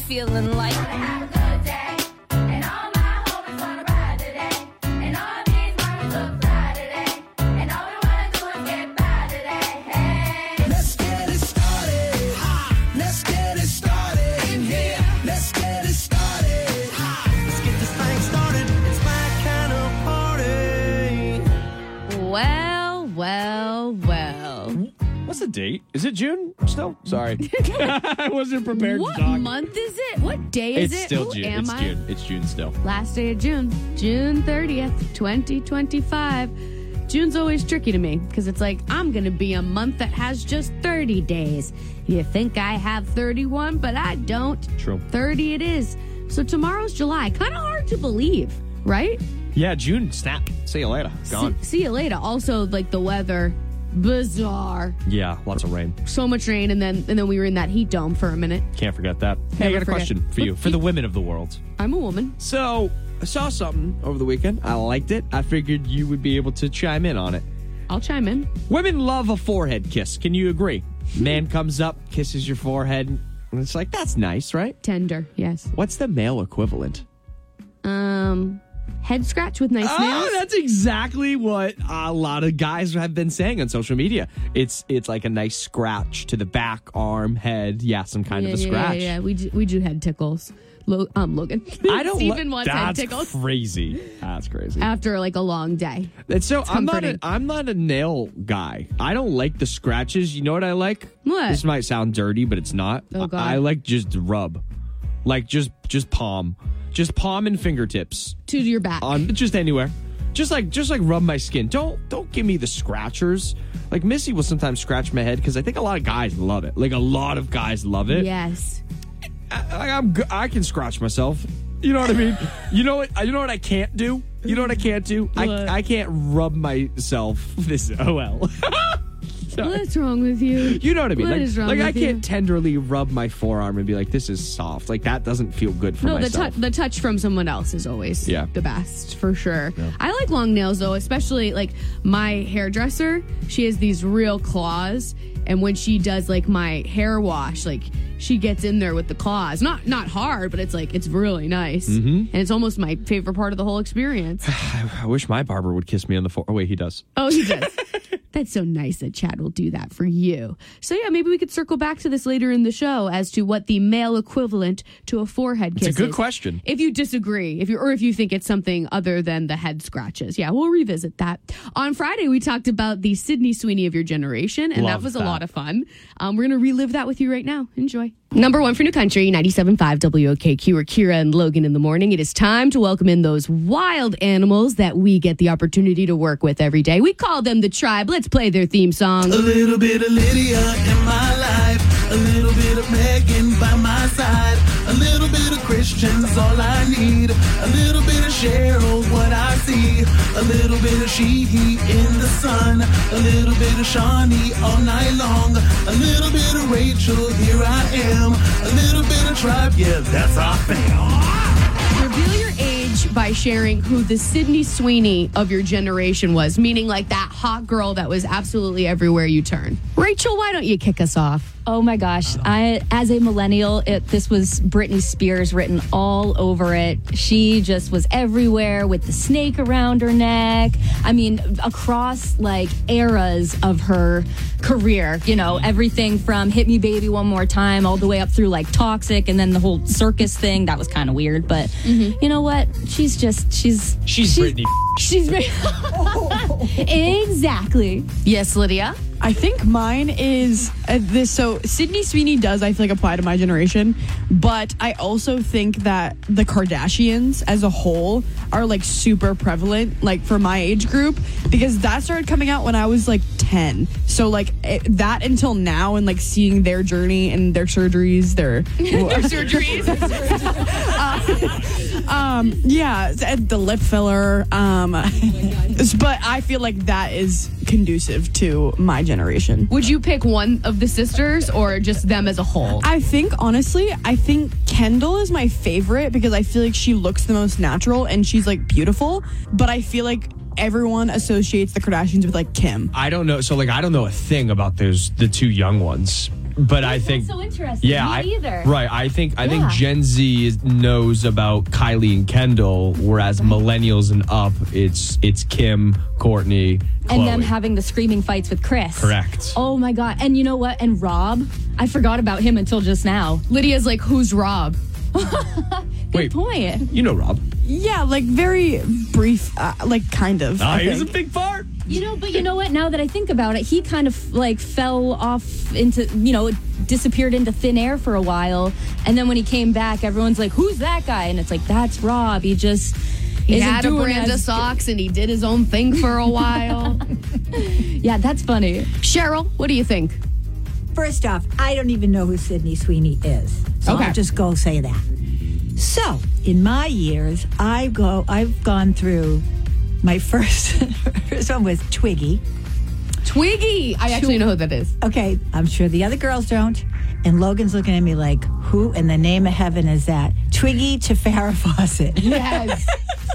feeling like. Have a good day, and all my homies wanna ride today, and all these mommies look fly today, and all we wanna do is get by today. Hey, Let's get it started. Let's get it started in here. Let's get it started. Let's get this thing started. It's my kind of party. Well. What's the date? Is it June still? Sorry. I wasn't prepared What to talk. month is it? What day is It's it? still Who June. am It's I? June. It's June still. Last day of June, June 30th, 2025. June's always tricky to me because it's like, I'm going to be a month that has just 30 days. You think I have 31, but I don't. True. 30 it is. So tomorrow's July. Kind of hard to believe, right? Yeah, June. Snap. See you later. Gone. See you later. Also, like the weather, bizarre. Yeah, lots of rain. So much rain, and then we were in that heat dome for a minute. Can't forget that. Hey, I got a forget. question for you. For the women of the world. I'm a woman. So, I saw something over the weekend. I liked it. I figured you would be able to chime in on it. I'll chime in. Women love a forehead kiss. Can you agree? Man comes up, kisses your forehead, and it's like, that's nice, right? Tender, yes. What's the male equivalent? Head scratch with nice Oh, nails. that's exactly what a lot of guys have been saying on social media. It's like a nice scratch to the back, arm, head. Yeah, some kind of a scratch. Yeah. We do head tickles. Logan. I don't. Steven wants head That's tickles crazy. That's crazy. after like a long day. And so comforting. I'm not a nail guy. I don't like the scratches. You know what I like? What? This might sound dirty, but it's not. Oh, God. I like just rub, like just palm and fingertips To your back. on just anywhere. Just like rub my skin. Don't give me the scratchers. Like Missy will sometimes scratch my head because I think a lot of guys love it. Like a lot of guys love it. Yes. I can scratch myself. You know what I mean? You know what I can't do? You know what I can't do? What? I can't rub myself. This What's wrong with you? You know what I mean? What Like, is wrong like I with can't you? tenderly rub my forearm and be like, this is soft. Like that doesn't feel good for No, myself. the touch from someone else is always Yeah. the best, for sure. I like long nails, though, especially like my hairdresser. She has these real claws, and when she does like my hair wash, like she gets in there with the claws. Not hard, but it's like it's really nice, and it's almost my favorite part of the whole experience. I wish my barber would kiss me on the forehead. Oh, wait, he does. Oh, he does. That's so nice that Chad will do that for you. So yeah, maybe we could circle back to this later in the show as to what the male equivalent to a forehead kiss is. It's a good question. If you disagree, if you think it's something other than the head scratches, yeah, we'll revisit that. On Friday, we talked about the Sydney Sweeney of your generation, and Love that was that. a lot of fun. We're going to relive that with you right now. Enjoy. Number one for New Country, 97.5 WOKQ, or Kira and Logan in the morning. It is time to welcome in those wild animals that we get the opportunity to work with every day. We call them the Tribe. Let's play their theme song. A little bit of Lydia in my life, a little bit of Megan by my side, a little bit of Christian's all I need, a little bit of Cheryl, what I see, a little bit of Sheehy in the sun, a little bit of Shawnee all night long, a little bit of Rachel, here I am, a little bit of Tribe, yeah, that's our fam. Reveal your age by sharing who the Sydney Sweeney of your generation was, meaning like that hot girl that was absolutely everywhere you turn. Rachel, why don't you kick us off? Oh my gosh. As a millennial, this was Britney Spears written all over it. She just was everywhere with the snake around her neck. I mean, across like eras of her career, you know, everything from Hit Me Baby One More Time all the way up through like Toxic and then the whole circus thing. That was kind of weird, but you know what? She's Britney. She's exactly. Yes, Lydia? I think mine is this. So Sydney Sweeney does, I feel like, apply to my generation. But I also think that the Kardashians as a whole are like super prevalent, like for my age group, because that started coming out when I was like 10. So like that until now, and like seeing their journey and their surgeries, their surgeries. Yeah, and the lip filler. But I feel like that is conducive to my generation. Would you pick one of the sisters or just them as a whole? I think, honestly, Kendall is my favorite because I feel like she looks the most natural and she's like beautiful. But I feel like everyone associates the Kardashians with like Kim. I don't know. So like, I don't know a thing about the two young ones. but I think so interesting. Yeah, Me either. Right. I think Yeah. Gen Z knows about Kylie and Kendall, whereas millennials and up, it's Kim, Courtney, Chloe. And them having the screaming fights with Chris. Correct. Oh my God. And you know what? And Rob, I forgot about him until just now. Lydia's like, who's Rob? Good Wait. point. You know Rob. Yeah, like very brief, like kind of. I He's a think. big part. But you know what? Now that I think about it, he kind of like fell off into, disappeared into thin air for a while. And then when he came back, everyone's like, who's that guy? And it's like, that's Rob. He just He isn't had a doing brand of as- socks and he did his own thing for a while. Yeah, that's funny. Cheryl, what do you think? First off, I don't even know who Sydney Sweeney is. So Okay. I'll just go say that. So, in my years, I've gone through my first one was Twiggy. Twiggy. I actually know who that is. Okay, I'm sure the other girls don't. And Logan's looking at me like, who in the name of heaven is that? Twiggy to Farrah Fawcett. Yes.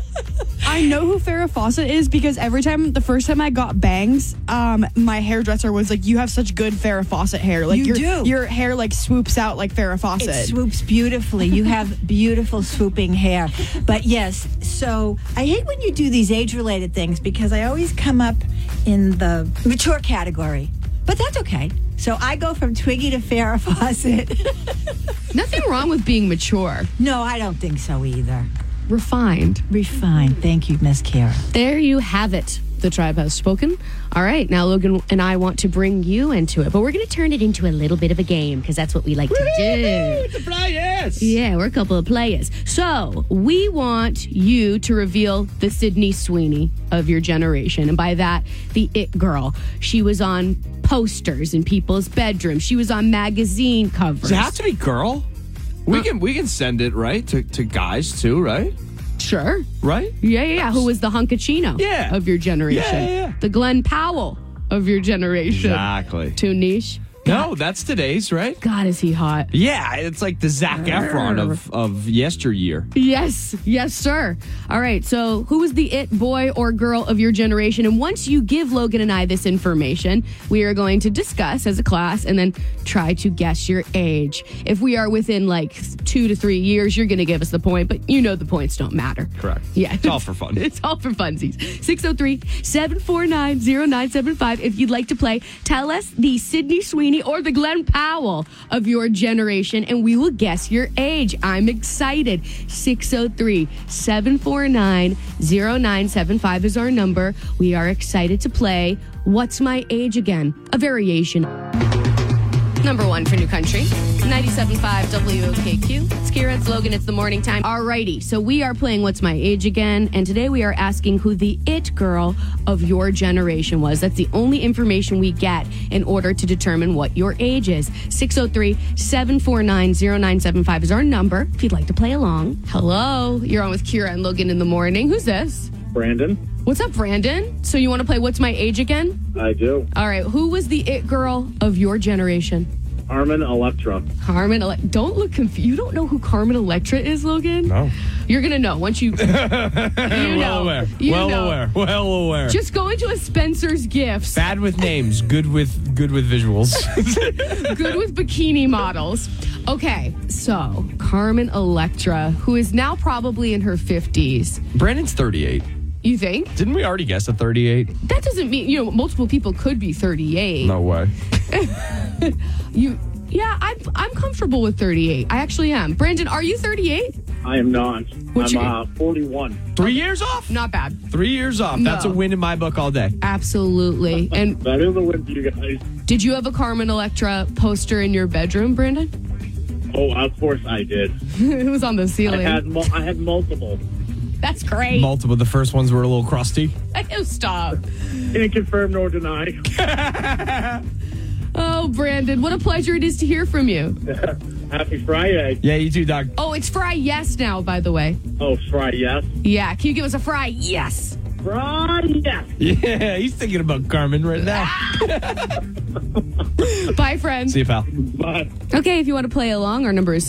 I know who Farrah Fawcett is because the first time I got bangs, my hairdresser was like, "You have such good Farrah Fawcett hair. Like You do. Your hair like swoops out like Farrah Fawcett." It swoops beautifully. You have beautiful swooping hair. But yes, so I hate when you do these age-related things because I always come up in the mature category. But that's okay. So I go from Twiggy to Farrah Fawcett. Nothing wrong with being mature. No, I don't think so either. Refined. Refined. Thank you, Miss Kara. There you have it. The tribe has spoken. All right, now Logan and I want to bring you into it, but we're going to turn it into a little bit of a game because that's what we like to do. The players. Yeah, we're a couple of players. So we want you to reveal the Sydney Sweeney of your generation. And by that, the it girl. She was on posters in people's bedrooms. She was on magazine covers. Does it have to be girl? We can send it right to guys too, right? Sure. Right? Yeah. Who was the hunkachino Yeah. of your generation? Yeah. The Glenn Powell of your generation. Exactly. Too niche. No, that's today's, right? God, is he hot? Yeah, it's like the Zac Efron of yesteryear. Yes, sir. All right, so who was the it boy or girl of your generation? And once you give Logan and I this information, we are going to discuss as a class and then try to guess your age. If we are within like 2 to 3 years, you're going to give us the point, but you know the points don't matter. Correct. Yeah. It's all for fun. It's all for funsies. 603-749-0975. If you'd like to play, tell us the Sydney Sweeney or the Glenn Powell of your generation, and we will guess your age. I'm excited. 603-749-0975 is our number. We are excited to play What's My Age Again? A variation. Number one for New Country, 97.5 WOKQ. It's Kira, it's Logan, it's the morning time. Alrighty, so we are playing What's My Age Again, and today we are asking who the it girl of your generation was. That's the only information we get in order to determine what your age is. 603-749-0975 is our number if you'd like to play along. Hello, you're on with Kira and Logan in the morning. Who's this? Brandon, What's up, Brandon? So you want to play What's My Age Again? I do. All right, who was the it girl of your generation? Carmen Electra. Carmen Electra. Don't look confused. You don't know who Carmen Electra is, Logan? No. You're going to know once you... Well aware. Well aware. Just go into a Spencer's Gifts. Bad with names, good with visuals. Good with bikini models. Okay, so Carmen Electra, who is now probably in her 50s. Brandon's 38. You think? Didn't we already guess at 38? That doesn't mean, multiple people could be 38. No way. Yeah, I'm comfortable with 38. I actually am. Brandon, are you 38? I am not. What's I'm 41. 3 years off? Not bad. 3 years off. That's a No. win in my book all day. Absolutely. And That is a win for you guys. did you have a Carmen Electra poster in your bedroom, Brandon? Oh, of course I did. It was on the I ceiling. had multiple. That's great. Multiple. The first ones were a little crusty. Oh, stop. Can't confirm nor deny. Oh, Brandon, what a pleasure it is to hear from you. Happy Friday. Yeah, you too, Doc. Oh, it's Fry Yes now, by the way. Oh, Friday, yes. Yeah, can you give us a Fry Yes? Friday, yes. Yeah, he's thinking about Carmen right now. Bye, friend. See you, pal. Bye. Okay, if you want to play along, our number is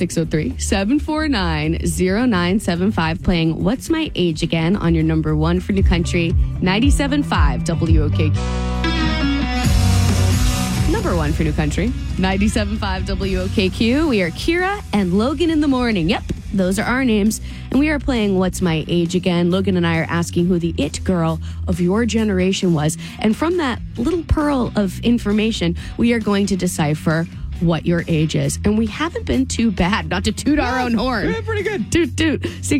603-749-0975, playing What's My Age Again on your number one for New Country, 97.5 WOKQ. Number one for New Country. 97.5 WOKQ. We are Kira and Logan in the morning. Yep, those are our names. And we are playing What's My Age Again. Logan and I are asking who the it girl of your generation was. And from that little pearl of information, we are going to decipher what your age is. And we haven't been too bad, not to toot our own horn. Yeah, pretty good. Toot, toot.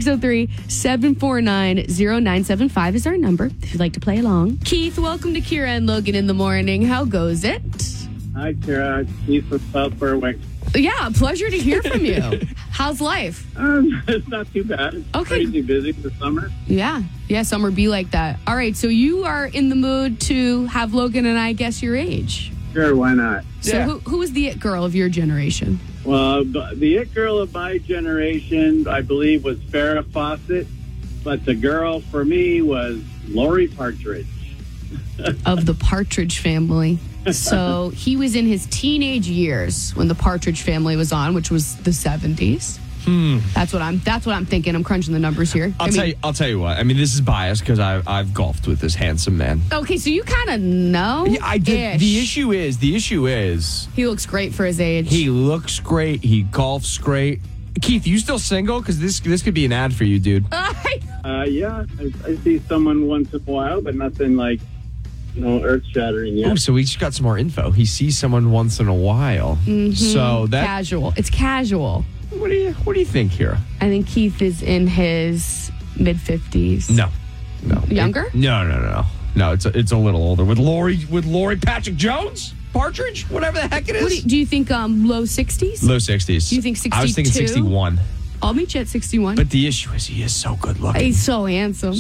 603-749-0975 is our number if you'd like to play along. Keith, welcome to Kira and Logan in the morning. How goes it? Hi, Kara. Keith from South Berwick. Yeah, pleasure to hear from you. How's life? It's not too bad. It's Okay. crazy busy for summer. Yeah, summer be like that. All right, so you are in the mood to have Logan and I guess your age. Sure, why not? So Yeah. who is the it girl of your generation? Well, the it girl of my generation, I believe, was Farrah Fawcett. But the girl for me was Lori Partridge. Of the Partridge Family. So he was in his teenage years when the Partridge Family was on, which was the 70s. That's what I'm thinking. I'm crunching the numbers here. I'll tell you what. I mean, this is biased because I've golfed with this handsome man. Okay, so you kind of know. Yeah, I did. The issue is he looks great for his age. he looks great. He golfs great. Keith, you still single? Because this could be an ad for you, dude. Yeah, I see someone once in a while, but nothing like, earth-shattering yet. Oh, so we just got some more info. He sees someone once in a while. So that Casual. It's casual. what do you think here? I think Keith is in his mid 50s. No. Younger? No. No, it's a little older. With Lori Patrick Jones? Partridge? Whatever the heck it is. Do you think low 60s? Low 60s. Do you think I was thinking 62? 61. I'll meet you at 61. But the issue is he is so good looking. He's so handsome.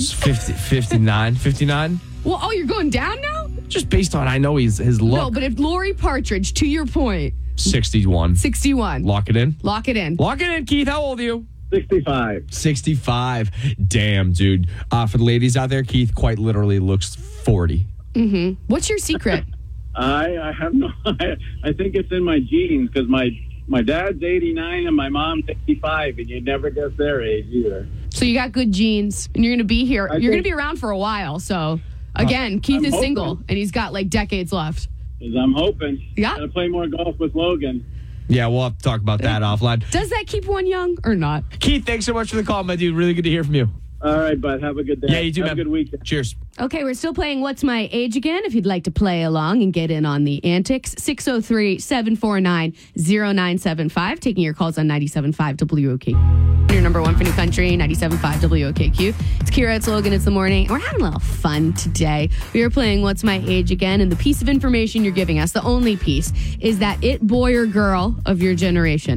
59. Well, you're going down now? Just based on I know his look. No, but if Lori Partridge, to your point, 61. 61. Lock it in. Lock it in. Lock it in, Keith. How old are you? 65. 65. Damn, dude. For the ladies out there, Keith quite literally looks 40. What's your secret? I have no. I think it's in my genes because my dad's 89 and my mom's 85, and you never guess their age either. So you got good genes, and you're going to be here. You're going to think- be around for a while. So, again, Keith I'm is hoping. single, and he's got like decades left. 'Cause I'm hoping. Yeah. Gotta play more golf with Logan. Yeah, we'll have to talk about that offline. Does that keep one young or not? Keith, thanks so much for the call, my dude. Really good to hear from you. All right, bud. Have a good day. Yeah, you too, Have man. a good weekend. Cheers. Okay, we're still playing What's My Age Again. If you'd like to play along and get in on the antics, 603-749-0975. Taking your calls on 97.5 WOK. Your number one for New Country, 97.5 WOKQ. It's Kira, it's Logan, it's the morning. And we're having a little fun today. We are playing What's My Age Again. And the piece of information you're giving us, the only piece, is that it boy or girl of your generation.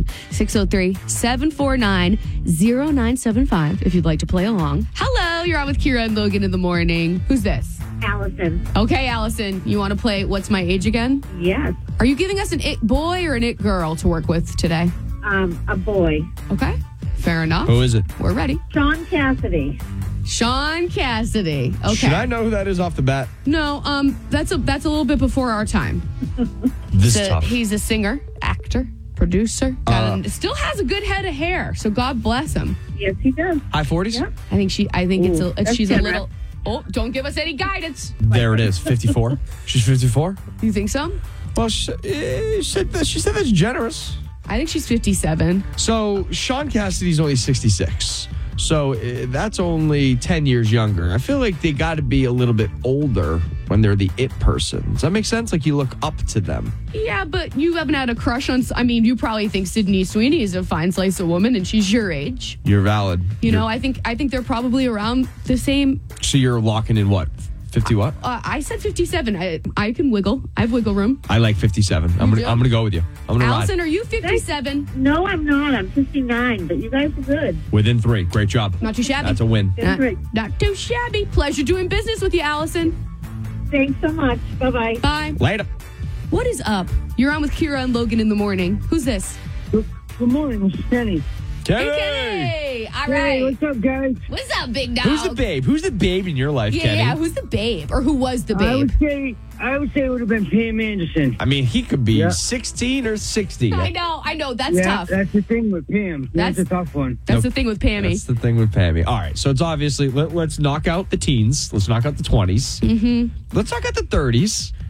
603-749-0975 if you'd like to play along. Hello, you're on with Kira and Logan in the morning. Who's this? Allison. Okay, Allison, you want to play What's My Age Again? Yes. Are you giving us an it boy or an it girl to work with today? A boy. Okay, fair enough. Who is it? We're ready. Sean Cassidy. Sean Cassidy. Okay. Should I know who that is off the bat? No, that's a little bit before our time. This is tough. He's a singer, actor, producer. Still has a good head of hair, so God bless him. Yes, he does. High 40s? Yeah. I think that's she's a generous. little. Oh, don't give us any guidance. There it is. 54. She's 54? You think so? Well, she said that's generous. I think she's 57. So Sean Cassidy's only 66. So that's only 10 years younger. I feel like they got to be a little bit older when they're the it person. Does that make sense? Like you look up to them. Yeah, but you haven't had a crush on. I mean, you probably think Sydney Sweeney is a fine slice of woman, and she's your age. You're valid. You know, I think they're probably around the same. So you're locking in what? 50 what? I said 57. I can wiggle. I have wiggle room. I like 57. I'm do? gonna go with you. I'm gonna Allison, ride. are you 57? No, I'm not. I'm 59, but you guys are good. Within 3. Great job. Not too shabby. That's a win. Not, Great. not too shabby. Pleasure doing business with you, Allison. Thanks so much. Bye-bye. Bye. Later. What is up? You're on with Kira and Logan in the morning. Who's this? Good morning, this is Kenny. Kenny. Hey, all Hey, right. what's up, guys? What's up, big dog? Who's the babe? Who's the babe in your life, Yeah, Kenny? yeah. Who's the babe, or who was the I babe? would say it would have been Pam Anderson. I mean, he could be Yeah. 16 or 60. I know. That's tough. that's the thing with Pam. That's a tough one. That's the thing with Pammy. That's the thing with Pammy. All right, so it's obviously let's knock out the teens. Let's knock out the 20s. Mm-hmm. Let's knock out the 30s.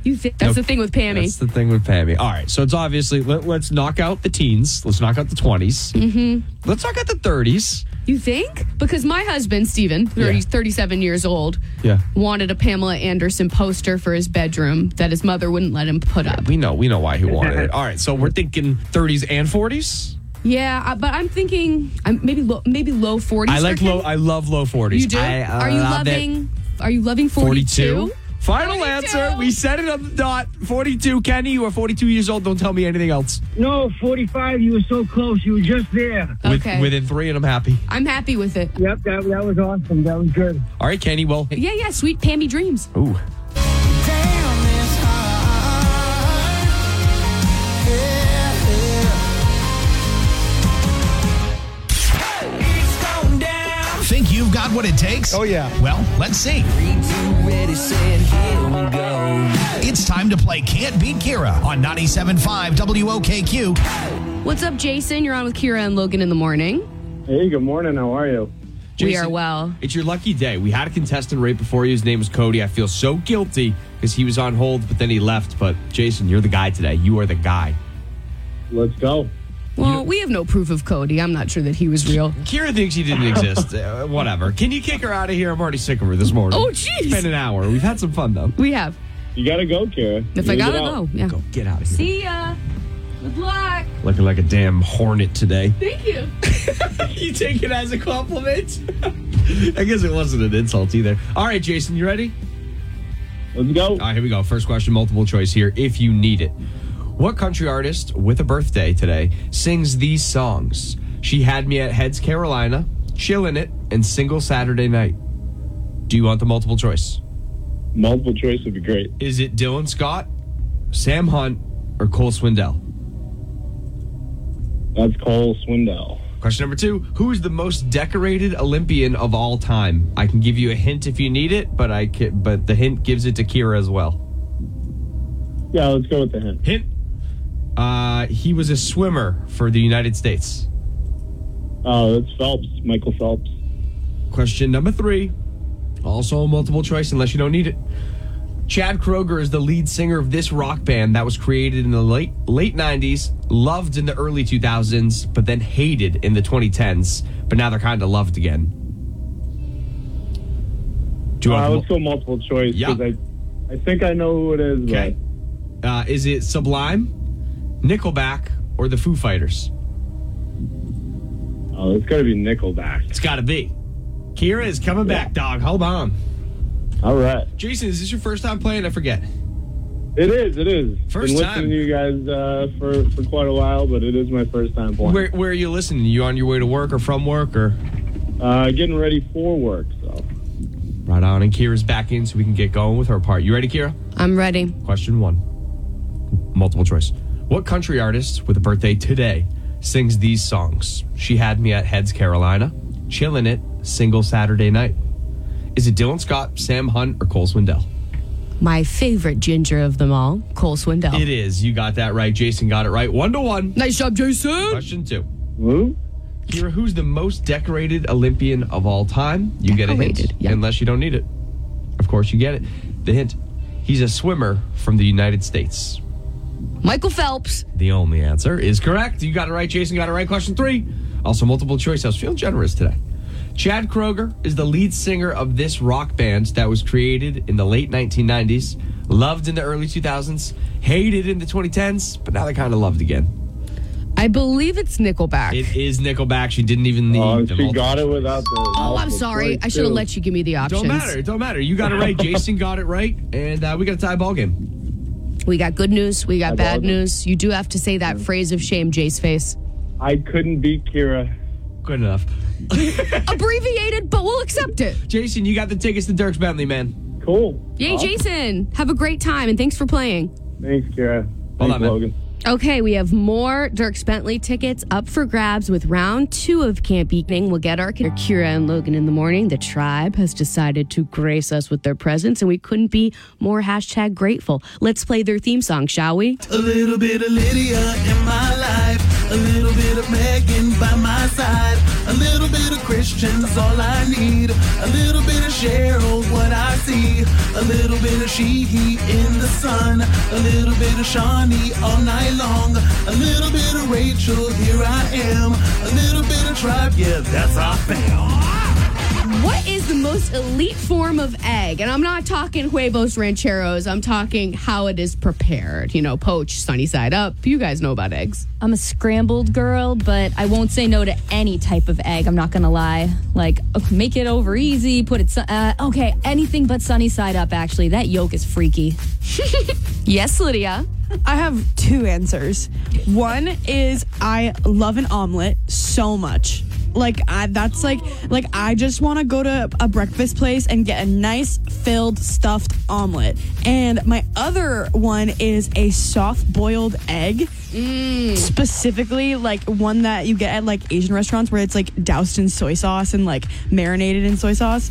You think that's the thing with Pammy? That's the thing with Pammy. All right, so it's obviously let's knock out the teens. Let's knock out the 20s. Mm-hmm. Let's knock out the 30s. You think? Because my husband, Steven, 37 years old, wanted a Pamela Anderson poster for his bedroom that his mother wouldn't let him put up. We know why he wanted it. All right, so we're thinking 30s and 40s. Yeah, but I'm thinking maybe low 40s. I love low 40s. You do? Are you loving 42? Final 42. answer. We said it on the dot. 42. Kenny, you are 42 years old. Don't tell me anything else. No, 45. You were so close. You were just there. Okay. Within 3, and I'm happy. I'm happy with it. Yep, that was awesome. That was good. All right, Kenny. Well, Yeah, sweet Pammy dreams. ooh. Think you've got what it takes? Oh, yeah. Well, let's see. It's time to play Can't Beat Kira on 97.5 WOKQ. What's up, Jason? You're on with Kira and Logan in the morning. Hey, good morning. How are you? We Jason, are well. It's your lucky day. We had a contestant right before you. His name was Cody. I feel so guilty because he was on hold, but then he left. But, Jason, you're the guy today. You are the guy. Let's go. Well, we have no proof of Cody. I'm not sure that he was real. Kira thinks he didn't exist. Whatever. Can you kick her out of here? I'm already sick of her this morning. Oh, jeez. It's been an hour. We've had some fun, though. We have. You got to go, Kara. If I gotta go, yeah. Go, get out of here. See ya. Good luck. Looking like a damn hornet today. Thank you. You take it as a compliment? I guess it wasn't an insult either. All right, Jason, you ready? Let's go. All right, here we go. First question, multiple choice here, if you need it. What country artist with a birthday today sings these songs? She Had Me at Heads, Carolina, Chillin' It, and Single Saturday Night. Do you want the multiple choice? Multiple choice would be great. Is it Dylan Scott, Sam Hunt, or Cole Swindell? That's Cole Swindell. Question number 2. Who is the most decorated Olympian of all time? I can give you a hint if you need it, but the hint gives it to Kira as well. Yeah, let's go with the hint. Hint. He was a swimmer for the United States. Oh, that's Phelps. Michael Phelps. Question number 3. Also a multiple choice unless you don't need it. Chad Kroeger is the lead singer of this rock band that was created in the late 90s, loved in the early 2000s, but then hated in the 2010s. But now they're kind of loved again. Do you want Let's go multiple choice. Yeah. Because I think I know who it is. Okay. Is it Sublime, Nickelback, or the Foo Fighters? Oh, it's got to be Nickelback. It's got to be. Kira is coming back, dog. Hold on. All right. Jason, is this your first time playing? I forget. It is. First Been time. listening to you guys for quite a while, but it is my first time playing. Where are you listening? You on your way to work or from work or? Getting ready for work, so. Right on. And Kira's back in so we can get going with her part. You ready, Kira? I'm ready. Question 1. Multiple choice. What country artist with a birthday today sings these songs? She Had Me at Heads, Carolina, Chillin' It, Single Saturday Night. Is it Dylan Scott, Sam Hunt, or Cole Swindell? My favorite ginger of them all, Cole Swindell. It is. You got that right. Jason got it right. 1-1. Nice job, Jason. Question 2. Who? Kira, who's the most decorated Olympian of all time? You get a hint, yeah. unless you don't need it. Of course, you get it. The hint, he's a swimmer from the United States. Michael Phelps. The only answer is correct. You got it right. Jason got it right. Question 3. Also multiple choice. I was feeling generous today. Chad Kroeger is the lead singer of this rock band that was created in the late 1990s, loved in the early 2000s, hated in the 2010s, but now they're kind of loved again. I believe it's Nickelback. It is Nickelback. She didn't even need the She multiple. got it without the. Oh, I'm sorry. I should have let you give me the options. Don't matter. You got it right. Jason got it right, and we got a tie ball game. We got good news. We got Tie bad ball game. news. You do have to say that phrase of shame, Jace face. I couldn't beat Kira. Good enough. Abbreviated, but we'll accept it. Jason, you got the tickets to Dirks Bentley, man. Cool. Yay, Awesome. Jason. Have a great time, and thanks for playing. Thanks, Kira. Hold Thanks, on, man. Logan. Okay, we have more Dirks Bentley tickets up for grabs with round 2 of Camp Evening. We'll get our Kira and Logan in the morning. The tribe has decided to grace us with their presence, and we couldn't be more #grateful. Let's play their theme song, shall we? A little bit of Lydia in my life. A little bit of Megan by my side. A little bit of Christian's all I need. A little bit of Cheryl, what I see. A little bit of Sheehy in the sun. A little bit of Shawnee all night long. A little bit of Rachel, here I am. A little bit of Tribe, yeah, that's our fam. What is the most elite form of egg? And I'm not talking huevos rancheros. I'm talking how it is prepared. You know, poached, sunny side up. You guys know about eggs. I'm a scrambled girl, but I won't say no to any type of egg. I'm not going to lie. Like, make it over easy, put it... okay, anything but sunny side up, actually. That yolk is freaky. Yes, Lydia. I have two answers. One is I love an omelet so much. I just want to go to a breakfast place and get a nice filled stuffed omelet. And my other one is a soft boiled egg. Specifically one that you get at Asian restaurants where it's doused in soy sauce and marinated in soy sauce.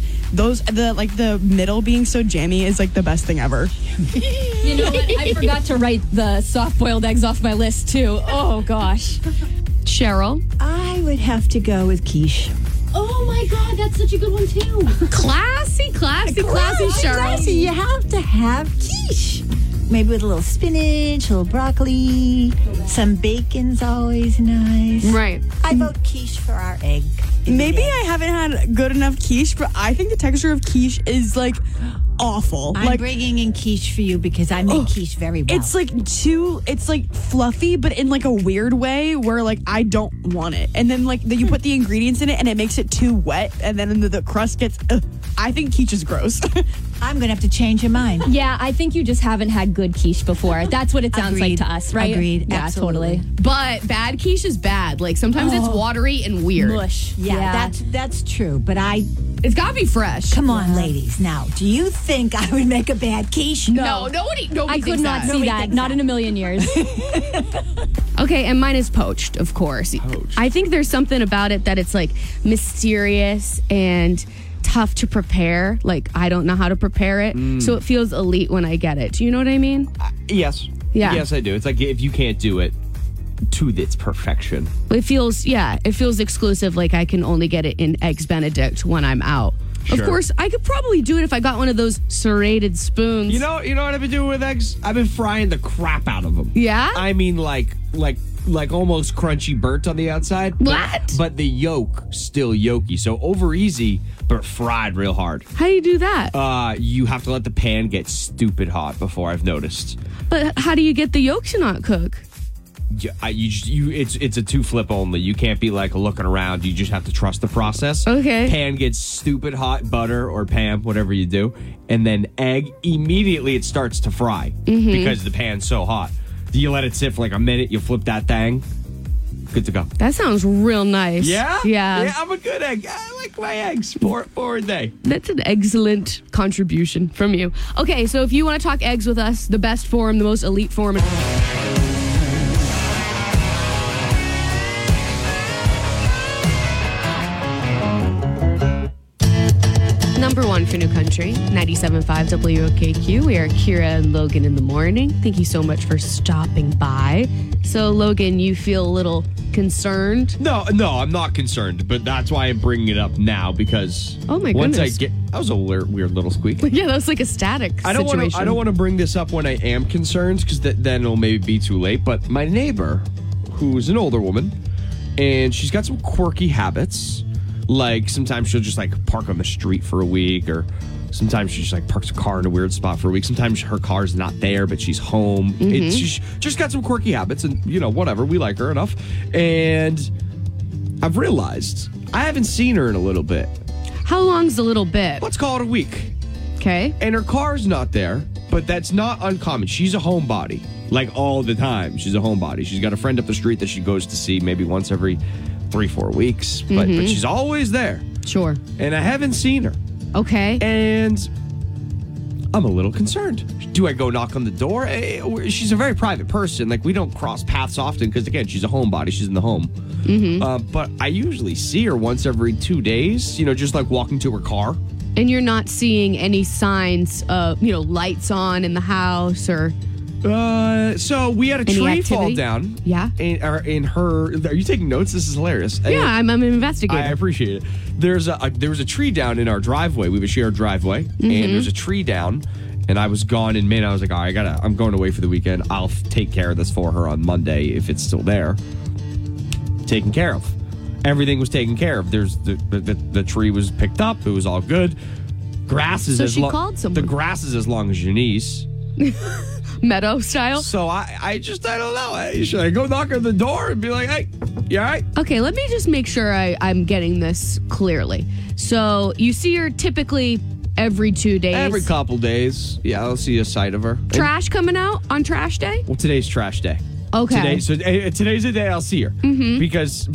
The middle being so jammy is the best thing ever. You know what? I forgot to write the soft boiled eggs off my list too. Oh gosh. Cheryl. I would have to go with quiche. Oh my God, that's such a good one too. Classy, Cheryl. Classy. You have to have quiche. Maybe with a little spinach, a little broccoli, some bacon's always nice. Right. I vote quiche for our egg. Maybe I haven't had good enough quiche, but I think the texture of quiche is awful. I'm bringing in quiche for you because I make quiche very well. It's fluffy, but in a weird way where I don't want it. And then you put the ingredients in it and it makes it too wet, and then the crust gets. I think quiche is gross. I'm gonna have to change your mind. Yeah, I think you just haven't had good quiche before. That's what it sounds like to us, right? Agreed. Yeah, Absolutely. totally. But bad quiche is bad. Sometimes it's watery and weird. Mush. Yeah, that's true. But it's gotta be fresh. Come on, ladies. Now, do you think I would make a bad quiche? No, nobody I could thinks not that. see that. Not in a million years. Okay, and mine is poached, of course. I think there's something about it that it's mysterious and tough to prepare. I don't know how to prepare it, so it feels elite when I get it. Do you know what I mean? Yes. Yeah. Yes, I do. It's if you can't do it to its perfection. It feels exclusive. I can only get it in Eggs Benedict when I'm out. Sure. Of course, I could probably do it if I got one of those serrated spoons. You know what I've been doing with eggs? I've been frying the crap out of them. Yeah? I mean, like almost crunchy burnt on the outside. What? But the yolk still yolky. So over easy, but fried real hard. How do you do that? You have to let the pan get stupid hot before I've noticed. But how do you get the yolk to not cook? It's a 2-flip only. You can't be looking around. You just have to trust the process. Okay. Pan gets stupid hot, butter or Pam, whatever you do, and then egg immediately it starts to fry because the pan's so hot. You let it sit for a minute. You flip that thing. Good to go. That sounds real nice. Yeah? Yeah. Yeah, I'm a good egg. I like my eggs. Four a day. That's an excellent contribution from you. Okay, so if you want to talk eggs with us, the best form, the most elite form. Number one for New Country, 97.5 WOKQ. We are Kira and Logan in the morning. Thank you so much for stopping by. So, Logan, you feel a little concerned? No, I'm not concerned, but that's why I'm bringing it up now because oh my once goodness. that was a weird little squeak. Yeah, that was a static I don't want to bring this up when I am concerned because then it'll maybe be too late. But my neighbor, who's an older woman, and she's got some quirky habits. Sometimes she'll just park on the street for a week, or sometimes she just parks her car in a weird spot for a week. Sometimes her car's not there, but she's home. She's just got some quirky habits, and whatever. We like her enough, and I've realized I haven't seen her in a little bit. How long's a little bit? Let's call it a week. Okay. And her car's not there, but that's not uncommon. She's a homebody, all the time. She's a homebody. She's got a friend up the street that she goes to see maybe once every 3-4 weeks, but she's always there. Sure. And I haven't seen her. Okay. And I'm a little concerned. Do I go knock on the door? She's a very private person. We don't cross paths often because, again, she's a homebody. She's in the home. But I usually see her once every 2 days, just walking to her car. And you're not seeing any signs of, lights on in the house or So we had a Any tree fall activity? down. Yeah. In her. Are you taking notes? This is hilarious. Yeah, I'm an investigator. I appreciate it. There was a tree down in our driveway. We have a shared driveway, and there's a tree down. And I was gone in Maine. I was like, all right, I'm going away for the weekend. I'll take care of this for her on Monday if it's still there. Taken care of. Everything was taken care of. There's the tree was picked up. It was all good. Grass is So as she long. called someone. The grass is as long as your niece. Meadow style. So I don't know. Should I go knock on the door and be like, hey, you all right? Okay, let me just make sure I'm getting this clearly. So you see her typically every 2 days. Every couple days. Yeah, I'll see a sight of her. Trash coming out on trash day? Well, today's trash day. Okay. Today's the day I'll see her because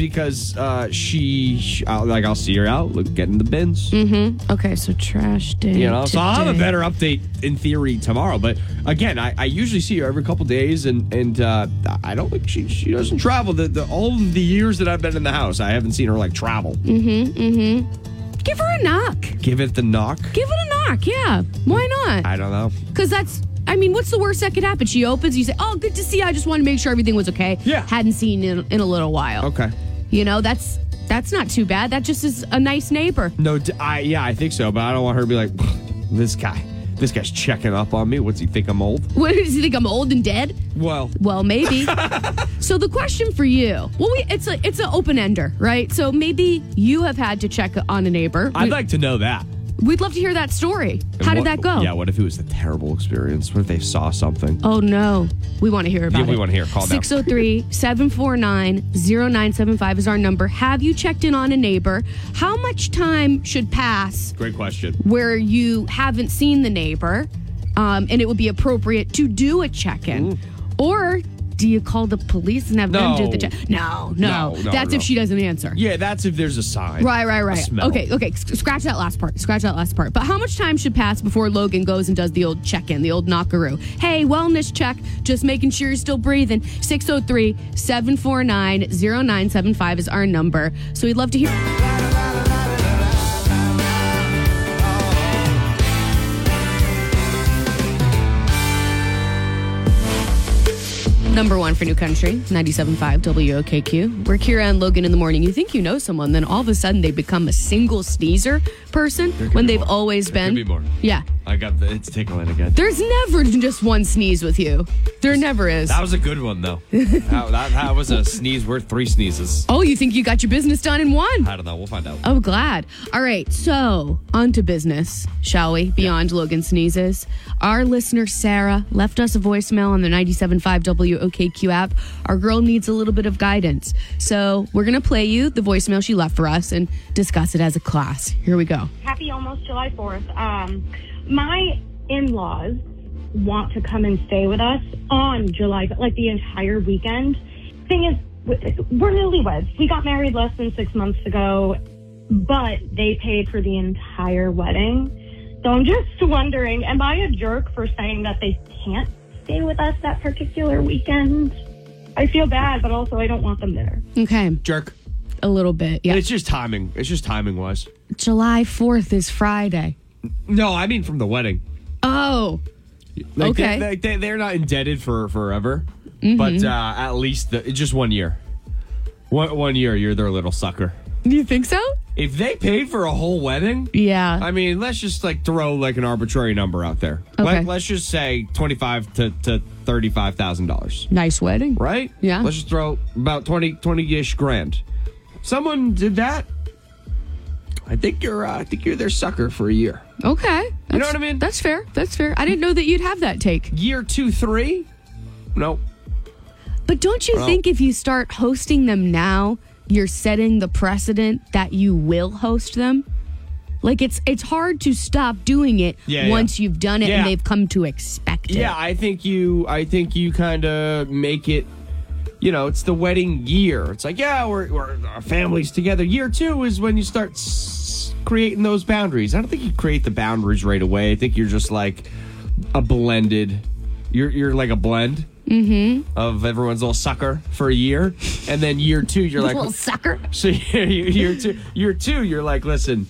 I'll see her out getting the bins. Okay, so trash day. You know, so I'll have a today. better update in theory tomorrow. But again, I usually see her every couple days, and I don't think she doesn't travel. All of the years that I've been in the house, I haven't seen her travel. Give her a knock. Give it the knock. Give it a knock, yeah. Why not? I don't know. Because what's the worst that could happen? She opens, you say, oh, good to see you. I just wanted to make sure everything was okay. Yeah. Hadn't seen you in a little while. Okay. You know, that's not too bad. That just is a nice neighbor. No, I think so, but I don't want her to be like, this guy's checking up on me. What's he think I'm old? What, does he think I'm old and dead? Well, maybe. So the question for you, it's an open-ender, right? So maybe you have had to check on a neighbor. I'd like to know that. We'd love to hear that story. How did that go? Yeah, what if it was a terrible experience? What if they saw something? Oh, no. We want to hear about it. Yeah, we want to hear. Call down. 603-749-0975 is our number. Have you checked in on a neighbor? How much time should pass Great question. where you haven't seen the neighbor and it would be appropriate to do a check-in? Or do you call the police and have them do the check? No. That's if she doesn't answer. Yeah, that's if there's a sign. Right. A smell. Okay. Scratch that last part. But how much time should pass before Logan goes and does the old check-in, the old knockaroo? Hey, wellness check, just making sure you're still breathing. 603-749-0975 is our number. So we'd love to hear. Number one for New Country, 97.5 WOKQ. We're Kira and Logan in the morning. You think you know someone, then all of a sudden they become a single sneezer person when they've always been. Could be more. Yeah. I got it's tickling again. There's never just one sneeze with you. There never is. That was a good one, though. that was a sneeze worth 3 sneezes. Oh, you think you got your business done in one? I don't know. We'll find out. Oh, glad. All right, so on to business, shall we? Beyond Logan sneezes. Our listener, Sarah, left us a voicemail on the 97.5 WOKQ app. Our girl needs a little bit of guidance. So we're going to play you the voicemail she left for us and discuss it as a class. Here we go. Happy almost July 4th. My in-laws want to come and stay with us on July, like the entire weekend. Thing is, we're newlyweds. We got married less than 6 months ago, but they paid for the entire wedding. So I'm just wondering, am I a jerk for saying that they can't stay with us that particular weekend? I feel bad, but also I don't want them there. Okay. Jerk. A little bit, yeah. It's just timing. It's just timing-wise. July 4th is Friday. No, I mean from the wedding. Oh. Okay. They're not indebted for forever, but at least just 1 year. One year, you're their little sucker. You think so? If they paid for a whole wedding, yeah. I mean, let's just throw an arbitrary number out there. Okay. Let's just say $25,000 to $35,000. Nice wedding, right? Yeah. Let's just throw about 20-ish grand. Someone did that. I think you're their sucker for a year. Okay. You know what I mean? That's fair. I didn't know that you'd have that take. Year 2, 3? No. But don't you think if you start hosting them now, you're setting the precedent that you will host them? Like it's hard to stop doing it once you've done it and they've come to expect it. Yeah, I think you kind of make it. It's the wedding year. It's like, we're our families together. Year 2 is when you start creating those boundaries. I don't think you create the boundaries right away. I think you're just like a blended. You're like a blend of everyone's little sucker for a year, and then year 2 you're like little sucker. So year two you're like, listen,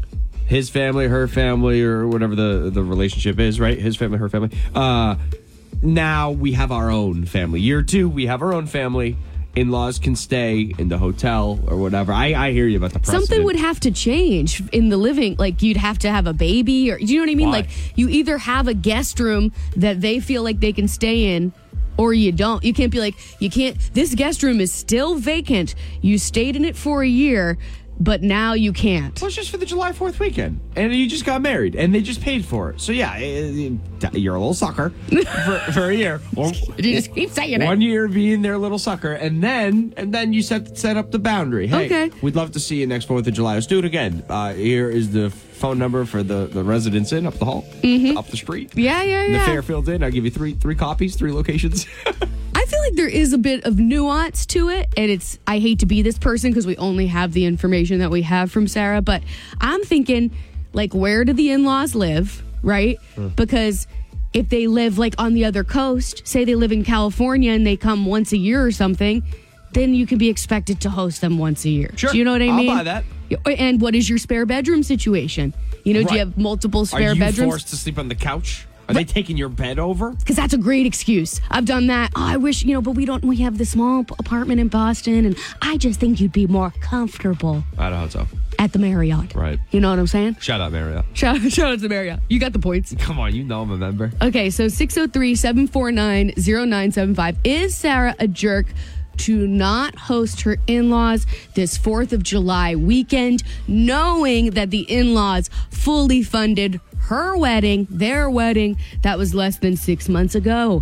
his family, her family, or whatever the relationship is, right? His family, her family. now we have our own family. Year 2, we have our own family. In-laws can stay in the hotel or whatever. I hear you about the precedent. Something would have to change in the living. Like, you'd have to have a baby, or do you know what I mean? Why? Like, you either have a guest room that they feel like they can stay in, or you don't. You can't be like, this guest room is still vacant. You stayed in it for a year, but now you can't. Well, it's just for the July 4th weekend. And you just got married, and they just paid for it. So, yeah, you're a little sucker for a year. You just keep saying it. 1 year being their little sucker, and then you set up the boundary. Hey, Okay. we'd love to see you next 4th of July. Let's do it again. Here is the phone number for the Residence Inn up the hall, up the street. Yeah. The Fairfield Inn. I'll give you three copies, 3 locations. I feel like there is a bit of nuance to it, and I hate to be this person because we only have the information that we have from Sarah, but I'm thinking, like, where do the in-laws live, right? Because if they live, like, on the other coast, say they live in California and they come once a year or something, then you can be expected to host them once a year. Sure. Do you know what I mean? I'll buy that. And what is your spare bedroom situation? Do you Right. have multiple spare Are you bedrooms? forced to sleep on the couch? Are they taking your bed over? Because that's a great excuse. I've done that. Oh, I wish, but we have the small apartment in Boston, and I just think you'd be more comfortable I don't know. at the Marriott. Right. You know what I'm saying? Shout out, Marriott. Shout out to Marriott. You got the points. Come on, I'm a member. Okay, so 603-749-0975. Is Sarah a jerk to not host her in-laws this 4th of July weekend, knowing that the in-laws fully funded her wedding, their wedding, that was less than 6 months ago?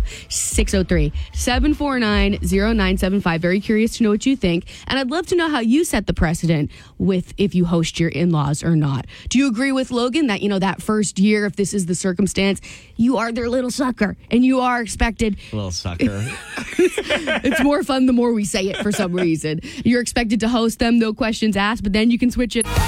603-749-0975. Very curious to know what you think. And I'd love to know how you set the precedent with if you host your in-laws or not. Do you agree with Logan that, that first year, if this is the circumstance, you are their little sucker and you are expected? Little sucker. It's more fun the more we say it for some reason. You're expected to host them, no questions asked, but then you can switch it.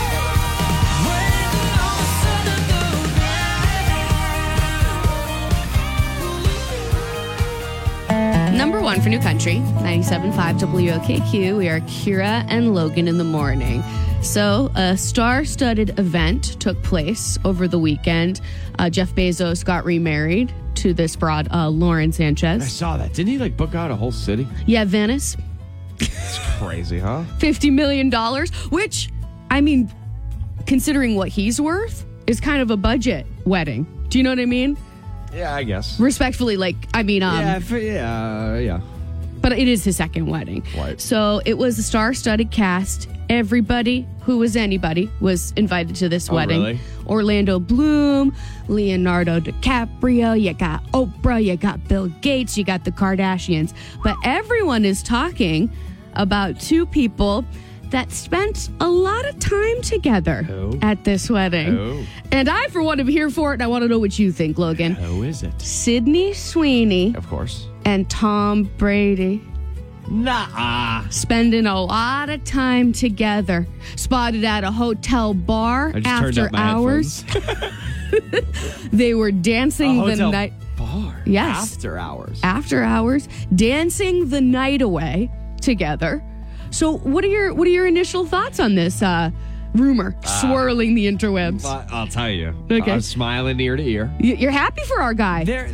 Number 1 for New Country, 97.5 WOKQ. We are Kira and Logan in the morning. So, a star-studded event took place over the weekend. Jeff Bezos got remarried to this broad, Lauren Sanchez. I saw that. Didn't he book out a whole city? Yeah, Venice. It's crazy, huh? $50 million, which, considering what he's worth, is kind of a budget wedding. Do you know what I mean? Yeah, I guess. Respectfully, yeah. But it is his second wedding. Right. So it was a star-studded cast. Everybody who was anybody was invited to this wedding. Really? Orlando Bloom, Leonardo DiCaprio, you got Oprah, you got Bill Gates, you got the Kardashians. But everyone is talking about 2 people that spent a lot of time together at this wedding. Oh. And I, for one, am here for it, and I want to know what you think, Logan. Who is it? Sydney Sweeney Of course. and Tom Brady. Nah. Spending a lot of time together. Spotted at a hotel bar I just turned after up my hours. headphones. They were dancing the hotel night. bar. Yes. After hours. After hours, dancing the night away together. So, what are your initial thoughts on this rumor swirling the interwebs? I'll tell you. Okay. I'm smiling ear to ear. You're happy for our guy. They're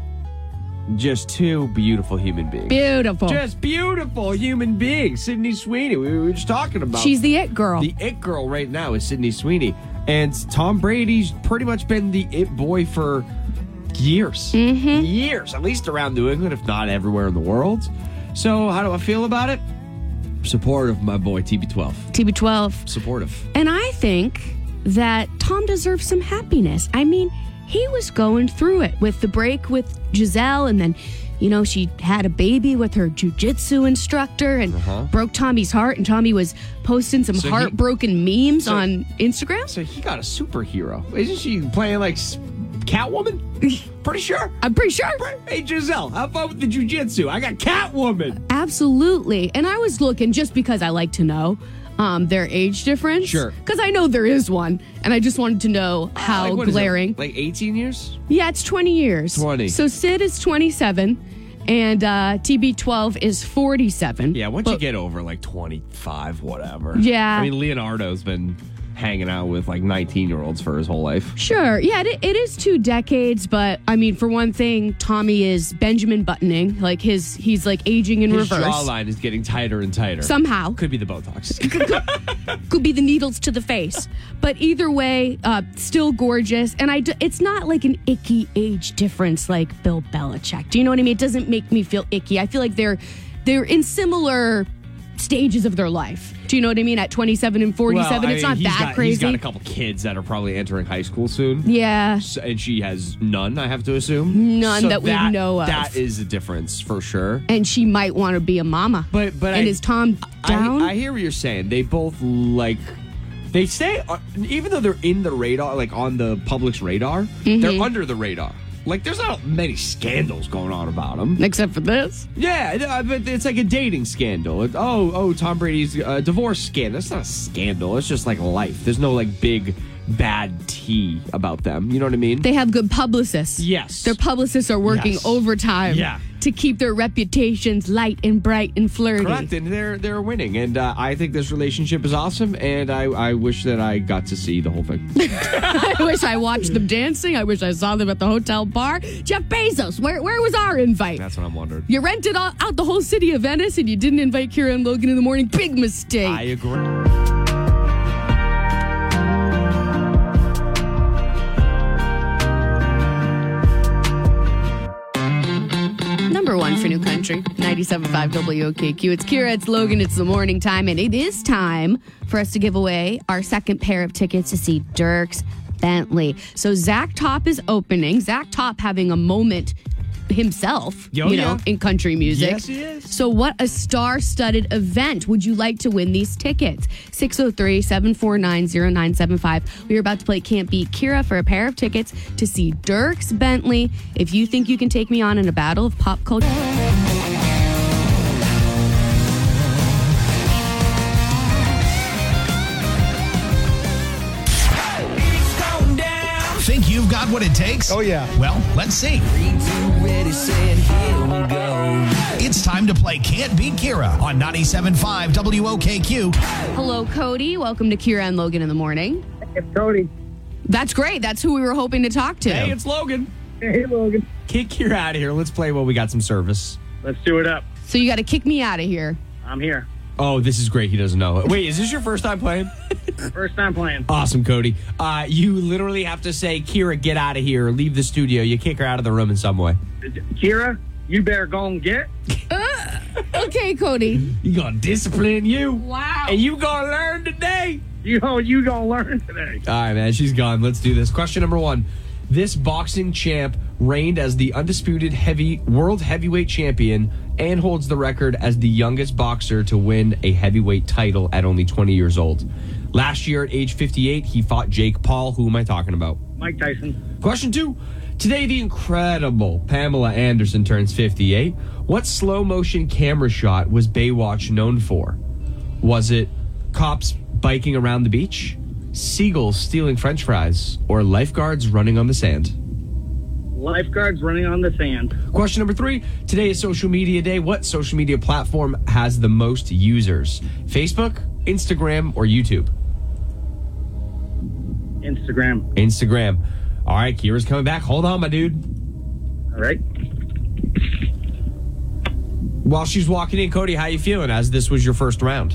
just 2 beautiful human beings. Beautiful. Just beautiful human beings. Sydney Sweeney. We were just talking about. She's the it girl. The it girl right now is Sydney Sweeney. And Tom Brady's pretty much been the it boy for years. Mm-hmm. Years. At least around New England, if not everywhere in the world. So how do I feel about it? Supportive of my boy, TB12. TB12. Supportive. And I think that Tom deserves some happiness. He was going through it with the break with Giselle, and then, she had a baby with her jiu-jitsu instructor and broke Tommy's heart, and Tommy was posting some heartbroken memes on Instagram. So he got a superhero. Isn't she playing like Catwoman? Pretty sure. I'm pretty sure. Hey, Giselle, have fun with the jiu-jitsu. I got Catwoman. Absolutely. And I was looking just because I like to know their age difference. Sure. Because I know there is one, and I just wanted to know how what is it, glaring. like 18 years? Yeah, it's 20 years. 20. So Sid is 27, and TB12 is 47. Yeah, once you get over like 25, whatever. Yeah. Leonardo's been hanging out with like 19-year-olds for his whole life. Sure. Yeah, it is 2 decades, but I mean, for one thing, Tommy is Benjamin buttoning. Like he's like aging in His reverse. jawline is getting tighter and tighter. Somehow. Could be the Botox. Could be the needles to the face. But either way, still gorgeous. And it's not like an icky age difference like Bill Belichick. Do you know what I mean? It doesn't make me feel icky. I feel like they're in similar stages of their life. Do you know what I mean? At 27 and 47, Well, it's not that crazy. He's got a couple kids that are probably entering high school soon. Yeah. And she has none, I have to assume. None that we know of. That is a difference for sure. And she might want to be a mama. But and is Tom down? I hear what you're saying. They both they stay, even though they're in the radar, like on the public's radar, they're under the radar. Like, there's not many scandals going on about them. Except for this. Yeah, but it's like a dating scandal. Tom Brady's divorce scandal. It's not a scandal. It's just like life. There's no like big bad tea about them. You know what I mean? They have good publicists. Yes. Their publicists are working overtime to keep their reputations light and bright and flirty. Correct, and they're winning. And I think this relationship is awesome, and I wish that I got to see the whole thing. I wish I watched them dancing. I wish I saw them at the hotel bar. Jeff Bezos, where was our invite? That's what I'm wondering. You rented out the whole city of Venice, and you didn't invite Kira and Logan in the morning. Big mistake. I agree. Number 1 for New Country, 97.5 WOKQ. It's Kira, it's Logan, it's the morning time, and it is time for us to give away our second pair of tickets to see Dierks Bentley. So Zach Top is opening. Zach Top having a moment himself, in country music. Yes, he is. So what a star-studded event. Would you like to win these tickets? 603-749-0975. We are about to play Can't Beat Kira for a pair of tickets to see Dierks Bentley. If you think you can take me on in a battle of pop culture... Think you've got what it takes? Oh, yeah. Well, let's see. It's time to play Can't Beat Kira on 97.5 WOKQ. Hello, Cody. Welcome to Kira and Logan in the morning. It's Cody. That's great. That's who we were hoping to talk to. Hey, it's Logan. Hey, Logan. Kick Kira out of here. Let's play while we got some service. Let's do it up. So you got to kick me out of here. I'm here. Oh, this is great. He doesn't know. Wait, is this your first time playing? First time playing. Awesome, Cody. You literally have to say, Kira, get out of here. Leave the studio. You kick her out of the room in some way. Kira, you better go and get. Okay, Cody. You gonna discipline you. Wow. And you gonna learn today. You gonna learn today. All right, man. She's gone. Let's do this. Question number 1. This boxing champ reigned as the undisputed world heavyweight champion and holds the record as the youngest boxer to win a heavyweight title at only 20 years old. Last year at age 58, he fought Jake Paul. Who am I talking about? Mike Tyson. Question 2. Today, the incredible Pamela Anderson turns 58. What slow motion camera shot was Baywatch known for? Was it cops biking around the beach, seagulls stealing French fries, or lifeguards running on the sand? Lifeguards running on the sand. Question number 3. Today is social media day. What social media platform has the most users? Facebook, Instagram, or YouTube? Instagram. All right, Kira's coming back. Hold on, my dude. All right. While she's walking in, Cody, how you feeling as this was your first round?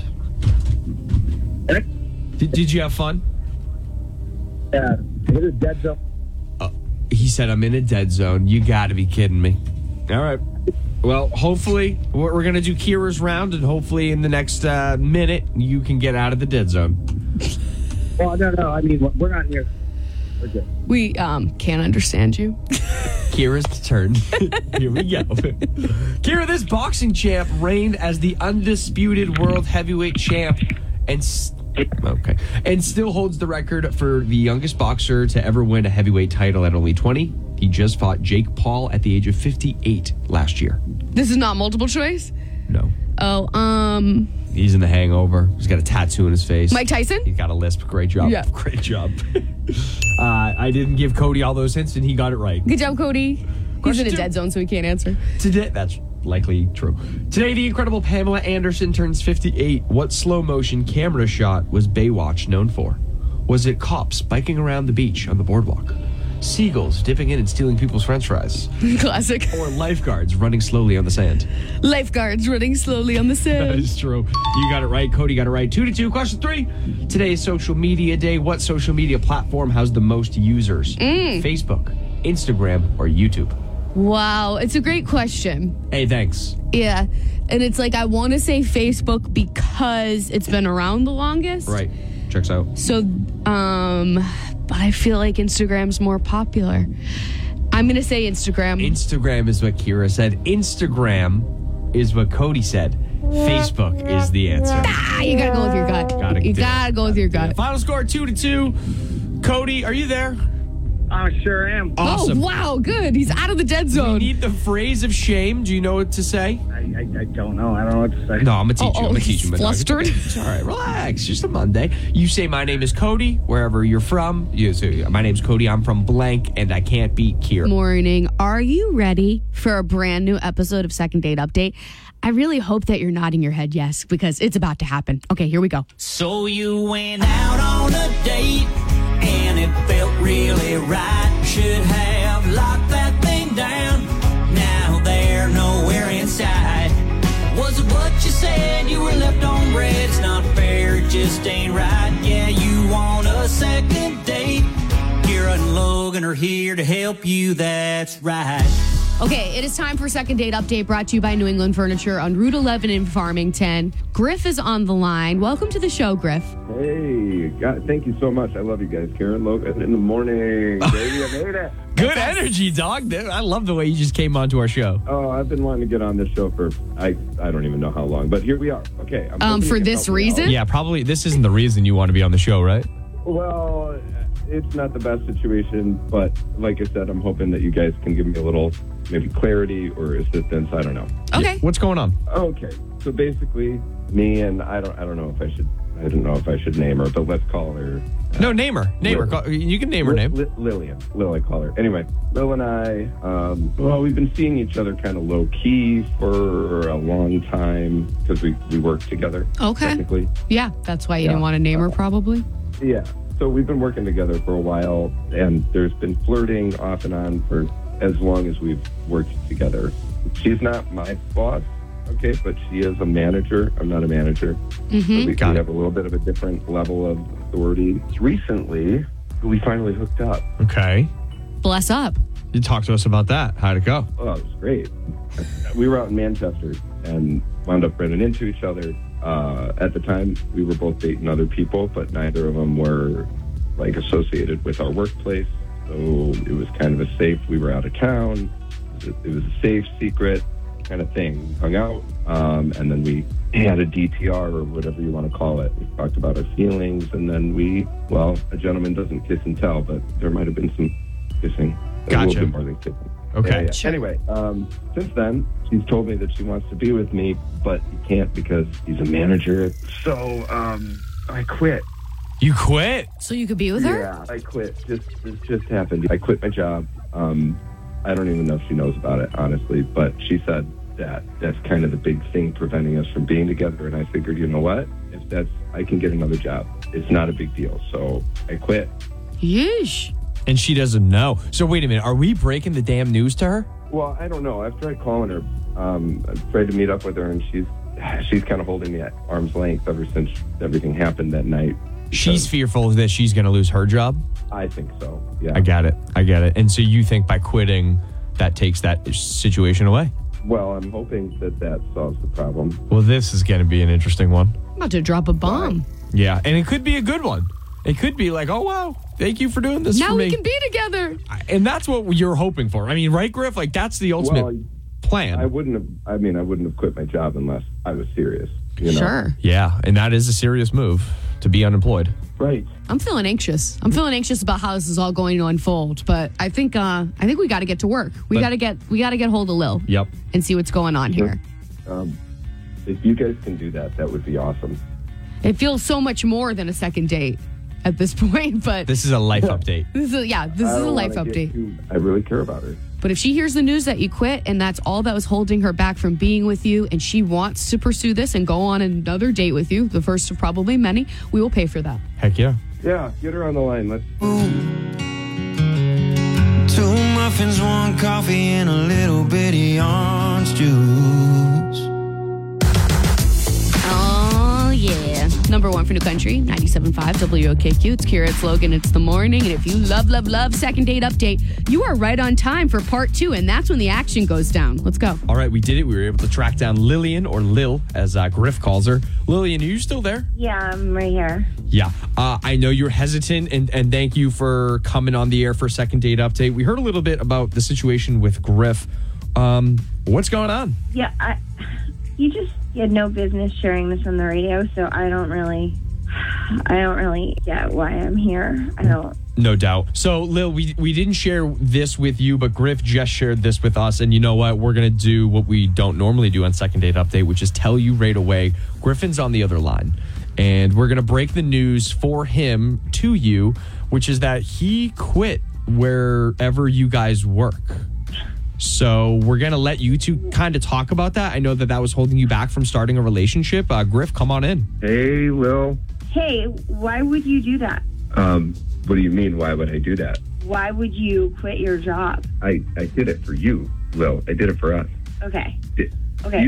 Did you have fun? Yeah. Hit a dead zone. He said, I'm in a dead zone. You got to be kidding me. All right. Well, hopefully, we're going to do Kira's round, and hopefully in the next minute, you can get out of the dead zone. Well, no. I mean, we're not here. We're good. We can't understand you. Kira's turn. Here we go. Kira, this boxing champ reigned as the undisputed world heavyweight champ and still holds the record for the youngest boxer to ever win a heavyweight title at only 20. He just fought Jake Paul at the age of 58 last year. This is not multiple choice? No. Oh, He's in The Hangover. He's got a tattoo in his face. Mike Tyson? He's got a lisp. Great job. Yeah. Great job. I didn't give Cody all those hints, and he got it right. Good job, Cody. He's in a dead zone, so he can't answer. Today, that's likely true. Today, the incredible Pamela Anderson turns 58. What slow motion camera shot was Baywatch known for? Was it cops biking around the beach on the boardwalk? Seagulls dipping in and stealing people's french fries? Classic. Or lifeguards running slowly on the sand? Lifeguards running slowly on the That sand. is true. You got it right. Cody got it right. 2-2. Question 3. Today is social media day. What social media platform has the most users? Facebook, Instagram, or YouTube? Wow, it's a great question. Hey, thanks. Yeah. And it's like, I want to say Facebook because it's been around the longest. Right. Checks out. So, but I feel like Instagram's more popular. I'm going to say Instagram. Instagram is what Kira said. Instagram is what Cody said. Facebook is the answer. You got to go with your gut. You got to go with your gut. Final score 2-2. Cody, are you there? I sure am. Awesome. Oh, wow, good. He's out of the dead zone. We need the phrase of shame. Do you know what to say? I don't know. I don't know what to say. No, I'm going to teach you. I'm going to teach you. he's flustered. It's all right. Relax. Just a Monday. You say, my name is Cody, wherever you're from. You say, my name's Cody. I'm from blank, and I can't beat Kira. Morning. Are you ready for a brand new episode of Second Date Update? I really hope that you're nodding your head yes, because it's about to happen. Okay, here we go. So you went out on a date and it felt really right. Should have locked that thing down. Now they're nowhere inside. Was it what you said? You were left on red. It's not fair, it just ain't right. Yeah, you want a second date. Kira and Logan are here to help you. That's right. Okay, it is time for Second Date Update, brought to you by New England Furniture on Route 11 in Farmington. Griff is on the line. Welcome to the show, Griff. Hey, God, thank you so much. I love you guys. Karen, Logan, in the morning. Baby, I made it. Good energy, dog. I love the way you just came onto our show. Oh, I've been wanting to get on this show for, I don't even know how long, but here we are. Okay. For this reason? Yeah, probably this isn't the reason you want to be on the show, right? Well, it's not the best situation, but like I said, I'm hoping that you guys can give me a little maybe clarity or assistance. I don't know. Okay. What's going on? Okay. So basically, me and I don't know if I should name her, but let's call her. No, name her. Name her. You can name her name. Lillian. Lil, I call her. Anyway, Lil and I, we've been seeing each other kind of low key for a long time because we work together. Okay. Technically. Yeah, that's why you didn't want to name her, probably. Yeah. So we've been working together for a while, and there's been flirting off and on for as long as we've worked together. She's not my boss, okay, but she is a manager. I'm not a manager. Mm-hmm. So we have a little bit of a different level of authority. Recently, we finally hooked up. Okay. Bless up. You talk to us about that. How'd it go? Oh, it was great. We were out in Manchester and wound up running into each other. At the time, we were both dating other people, but neither of them were like associated with our workplace. So it was kind of a safe. We were out of town. It was a safe, secret kind of thing. We hung out, and then we had a DTR or whatever you want to call it. We talked about our feelings, and then a gentleman doesn't kiss and tell, but there might have been some kissing. Gotcha. A little bit more than kissing. Okay. Yeah. Sure. Anyway, since then, she's told me that she wants to be with me, but he can't because he's a manager. So I quit. You quit? So you could be with her? Yeah, I quit. This just happened. I quit my job. I don't even know if she knows about it, honestly, but she said that that's kind of the big thing preventing us from being together. And I figured, you know what? If I can get another job. It's not a big deal. So I quit. Yeesh. And she doesn't know. So wait a minute. Are we breaking the damn news to her? Well, I don't know. I've tried calling her. I've tried to meet up with her, and she's kind of holding me at arm's length ever since everything happened that night. She's fearful that she's going to lose her job? I think so, yeah. I get it. And so you think by quitting, that takes that situation away? Well, I'm hoping that solves the problem. Well, this is going to be an interesting one. I'm about to drop a bomb. Yeah, and it could be a good one. It could be like, oh, wow, thank you for doing this now for me. Now we can be together. And that's what you're hoping for. I mean, right, Griff? Like, that's the ultimate plan. I wouldn't have quit my job unless I was serious. You know? Sure. Yeah, and that is a serious move to be unemployed. Right. I'm feeling anxious. I'm feeling anxious about how this is all going to unfold. But I think we got to get to work. We got to get hold of Lil. Yep. And see what's going on here. If you guys can do that, that would be awesome. It feels so much more than a second date at this point, but this is a life update. This is a life update. I really care about her. But if she hears the news that you quit and that's all that was holding her back from being with you, and she wants to pursue this and go on another date with you, the first of probably many, we will pay for that. Heck yeah. Yeah, get her on the line. Let's. 2 muffins, 1 coffee, and a little bitty orange juice. Oh, yeah. Number 1 for New Country, 97.5 WOKQ. It's Kira, it's Logan, it's the morning. And if you love Second Date Update, you are right on time for part 2, and that's when the action goes down. Let's go. All right, we did it. We were able to track down Lillian, or Lil, as Griff calls her. Lillian, are you still there? Yeah, I'm right here. Yeah. I know you're hesitant, and thank you for coming on the air for Second Date Update. We heard a little bit about the situation with Griff. What's going on? Yeah, you had no business sharing this on the radio, so I don't really get why I'm here. I don't. No doubt. So, Lil, we didn't share this with you, but Griff just shared this with us. And you know what? We're going to do what we don't normally do on Second Date Update, which is tell you right away. Griffin's on the other line. And we're going to break the news for him to you, which is that he quit wherever you guys work. So we're going to let you two kind of talk about that. I know that was holding you back from starting a relationship. Griff, come on in. Hey, Lil. Hey, why would you do that? What do you mean, why would I do that? Why would you quit your job? I did it for you, Lil. I did it for us. Okay. Okay.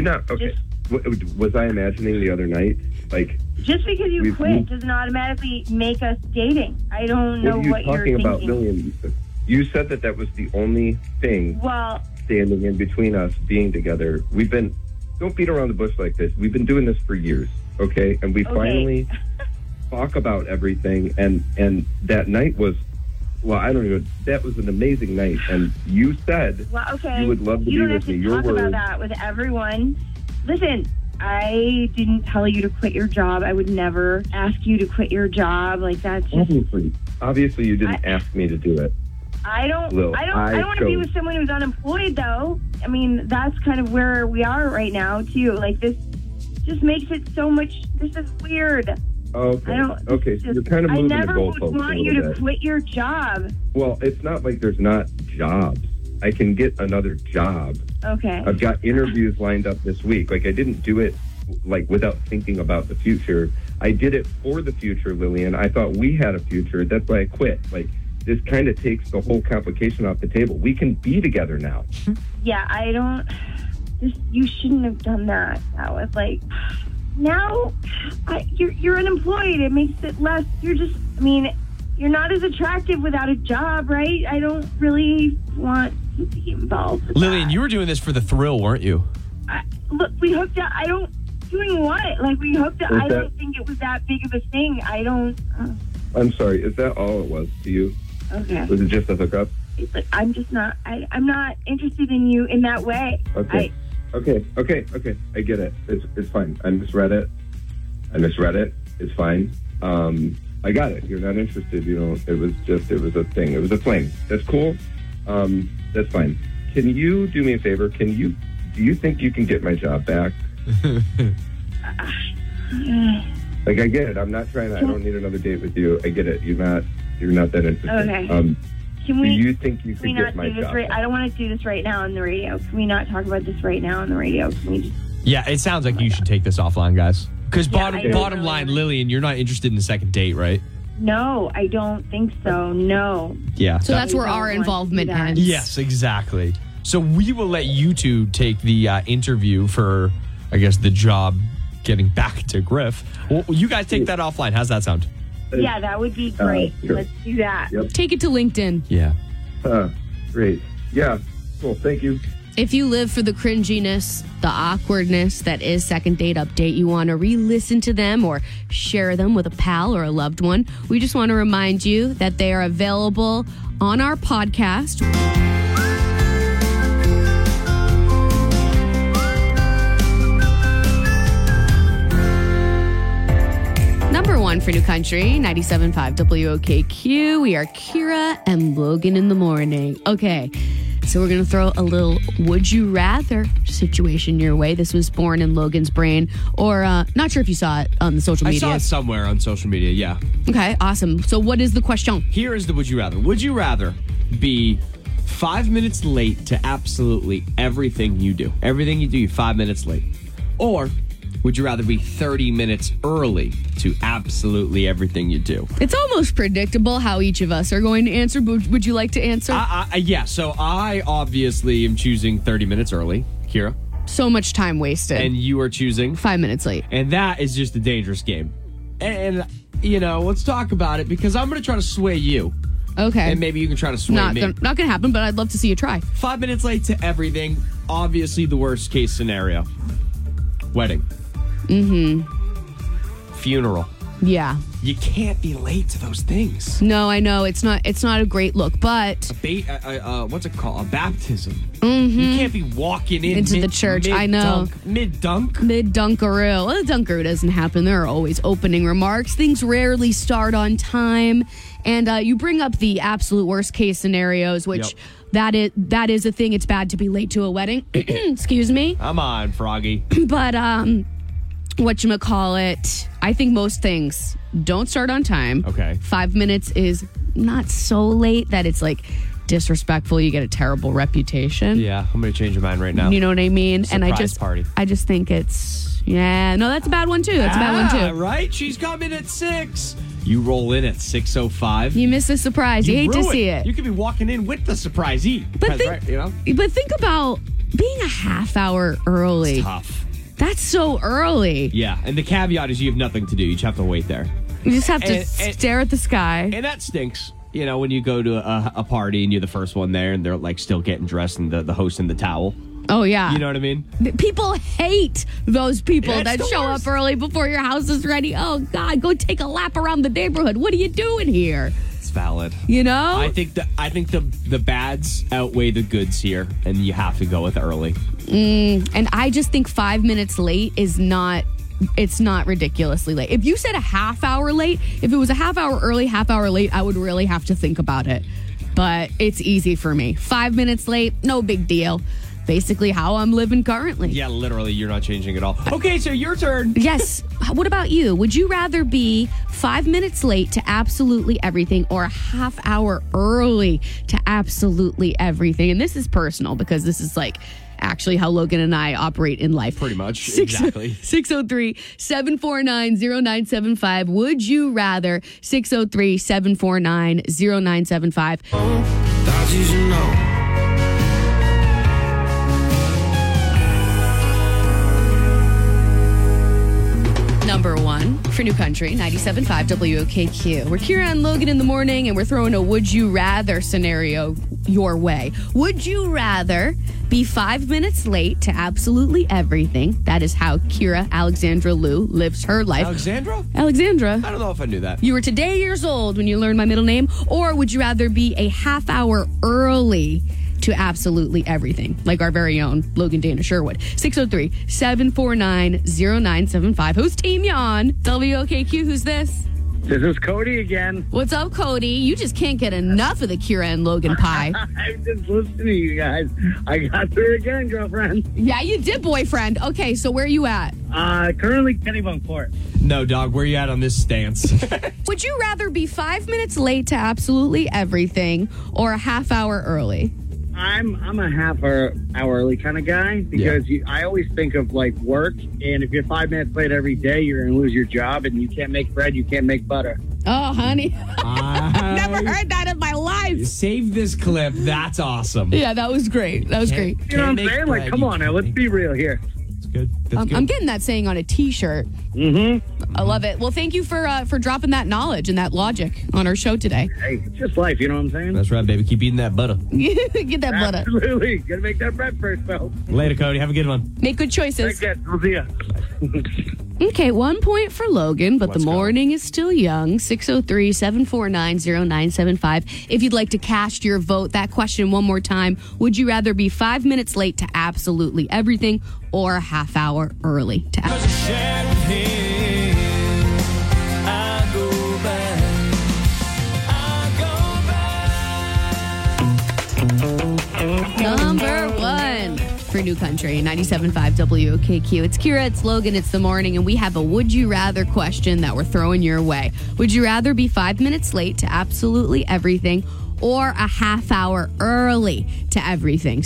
Was I imagining the other night? Like, just because you quit doesn't automatically make us dating. I don't know what you're thinking. What are you talking about, Lillian? You said that was the only thing standing in between us being together. Don't beat around the bush like this. We've been doing this for years, okay? And we finally talk about everything. And that night was, that was an amazing night. And you said you would love to be with me. You don't have to talk about that with everyone. Listen, I didn't tell you to quit your job. I would never ask you to quit your job. Like, that's just... Obviously you didn't ask me to do it. I don't want to be with someone who's unemployed, though. I mean, that's kind of where we are right now, too. Like, this just makes it so much... This is weird. Okay, so you're kind of moving the goalposts a little bit. I never would want you to quit your job. Well, it's not like there's not jobs. I can get another job. Okay. I've got interviews lined up this week. Like, I didn't do it, like, without thinking about the future. I did it for the future, Lillian. I thought we had a future. That's why I quit. Like, this kind of takes the whole complication off the table. We can be together now. Yeah, I don't... you shouldn't have done that. That was like... Now, you're unemployed. It makes it less... you're not as attractive without a job, right? I don't really want to be involved with Lillian, you were doing this for the thrill, weren't you? Look, we hooked up. Doing what? Like, we hooked up. I don't think it was that big of a thing. I don't... I'm sorry. Is that all it was to you? Okay. Was it just a hookup? I'm just not... I'm not interested in you in that way. Okay. Okay. I get it. It's fine. I misread it. It's fine. I got it. You're not interested. It was a thing. It was a fling. That's cool. That's fine. Can you do me a favor? Do you think you can get my job back? Like, I get it. I don't need another date with you. I get it. You're not that interested. Okay. Do you think you can get my job back? I don't want to do this right now on the radio. Can we not talk about this right now on the radio? Can we just... Yeah, it sounds like you should take this offline, guys. Because bottom line, Lillian, you're not interested in the second date, right? No, I don't think so. No. Yeah. So that's where our involvement ends. Yes, exactly. So we will let you two take the interview for, I guess, the job getting back to Griff. Well, you guys take that offline. How's that sound? Yeah, that would be great. Sure. Let's do that. Yep. Take it to LinkedIn. Yeah. Great. Yeah. Cool. Thank you. If you live for the cringiness, the awkwardness that is Second Date Update, you want to re-listen to them or share them with a pal or a loved one, we just want to remind you that they are available on our podcast. Number 1 for New Country, 97.5 WOKQ. We are Kira and Logan in the morning. Okay. So we're going to throw a little would you rather situation your way. This was born in Logan's brain, or not sure if you saw it on the social media. I saw it somewhere on social media, yeah. Okay, awesome. So what is the question? Here is the would you rather. Would you rather be 5 minutes late to absolutely everything you do? Everything you do, you're 5 minutes late. Or would you rather be 30 minutes early to absolutely everything you do? It's almost predictable how each of us are going to answer, but would you like to answer? Yeah, so I obviously am choosing 30 minutes early. Kira? So much time wasted. And you are choosing? 5 minutes late. And that is just a dangerous game. And, let's talk about it because I'm going to try to sway you. Okay. And maybe you can try to sway me. Not going to happen, but I'd love to see you try. 5 minutes late to everything. Obviously the worst case scenario. Wedding. Funeral. Yeah. You can't be late to those things. No, I know. It's not a great look, but... what's it called? A baptism. Mm-hmm. You can't be walking into the church. I know. Mid-dunk? Mid-dunkaroo. Well, the dunkaroo doesn't happen. There are always opening remarks. Things rarely start on time. And you bring up the absolute worst case scenarios, which that is a thing. It's bad to be late to a wedding. Excuse me. Come on, Froggy. But whatchamacallit, I think most things don't start on time. Okay. 5 minutes is not so late that it's like disrespectful. You get a terrible reputation. Yeah, I'm going to change your mind right now. You know what I mean? Surprise party. I just think it's, that's a bad one too. That's a bad one too. Right? She's coming at 6. You roll in at 6:05. You miss the surprise. You hate to see it. You could be walking in with the surprisee. But think about being a half hour early. It's tough. That's so early. Yeah, and the caveat is you have nothing to do. You just have to wait there. You just have to stare at the sky. And that stinks. When you go to a party and you're the first one there and they're like still getting dressed and the host in the towel. Oh, yeah. You know what I mean? People hate those people It's that show up early before your house is ready. Oh, God, go take a lap around the neighborhood. What are you doing here? It's valid. I think the bads outweigh the goods here, and you have to go with early. And I just think 5 minutes late is not... It's not ridiculously late. If you said a half hour late, if it was a half hour early, half hour late, I would really have to think about it. But it's easy for me. 5 minutes late, no big deal. Basically how I'm living currently. Yeah, literally, you're not changing at all. Okay, so your turn. Yes. What about you? Would you rather be 5 minutes late to absolutely everything or a half hour early to absolutely everything? And this is personal because this is like actually how Logan and I operate in life. Pretty much. Exactly. 603-749-0975. Would you rather? 603-749-0975. That's easy to know. Number one for New Country, 97.5 WOKQ. We're Kira and Logan in the morning, and we're throwing a would you rather scenario your way. Would you rather be 5 minutes late to absolutely everything? That is how Kira Alexandra Lou lives her life. Alexandra? Alexandra. I don't know if I knew that. You were today years old when you learned my middle name, or would you rather be a half hour early to absolutely everything, like our very own Logan Dana Sherwood? 603-749-0975. Who's team you on? WOKQ, who's this? This is Cody again. What's up, Cody? You just can't get enough of the Kira and Logan pie. I'm just listening to you guys. I got through again, girlfriend. Yeah, you did, boyfriend. Okay, so where are you at? Currently Kennebunkport. No, dog, where you at on this stance? Would you rather be 5 minutes late to absolutely everything or a half hour early? I'm a half hour early kind of guy because I always think of like work, and if you're 5 minutes late every day, you're going to lose your job, and you can't make bread, you can't make butter. Oh, honey. I've never heard that in my life. Save this clip. That's awesome. Yeah, that was great. That was great. You know what I'm saying? Like, come on now, let's be real here. Good. I'm getting that saying on a T-shirt. Mm-hmm. I love it. Well, thank you for dropping that knowledge and that logic on our show today. Hey, it's just life, you know what I'm saying? That's right, baby. Keep eating that butter. Get that butter. Absolutely. Gotta make that bread first, though. Later, Cody. Have a good one. Make good choices. Take care. We'll see ya. Okay, 1 point for Logan, but the morning is still young. 603-749-0975. If you'd like to cast your vote, that question one more time. Would you rather be 5 minutes late to absolutely everything or a half hour early to Number one for New Country, 97.5 WOKQ. It's Kira, it's Logan, it's the morning, and we have a would you rather question that we're throwing your way. Would you rather be 5 minutes late to absolutely everything or a half hour early to everything.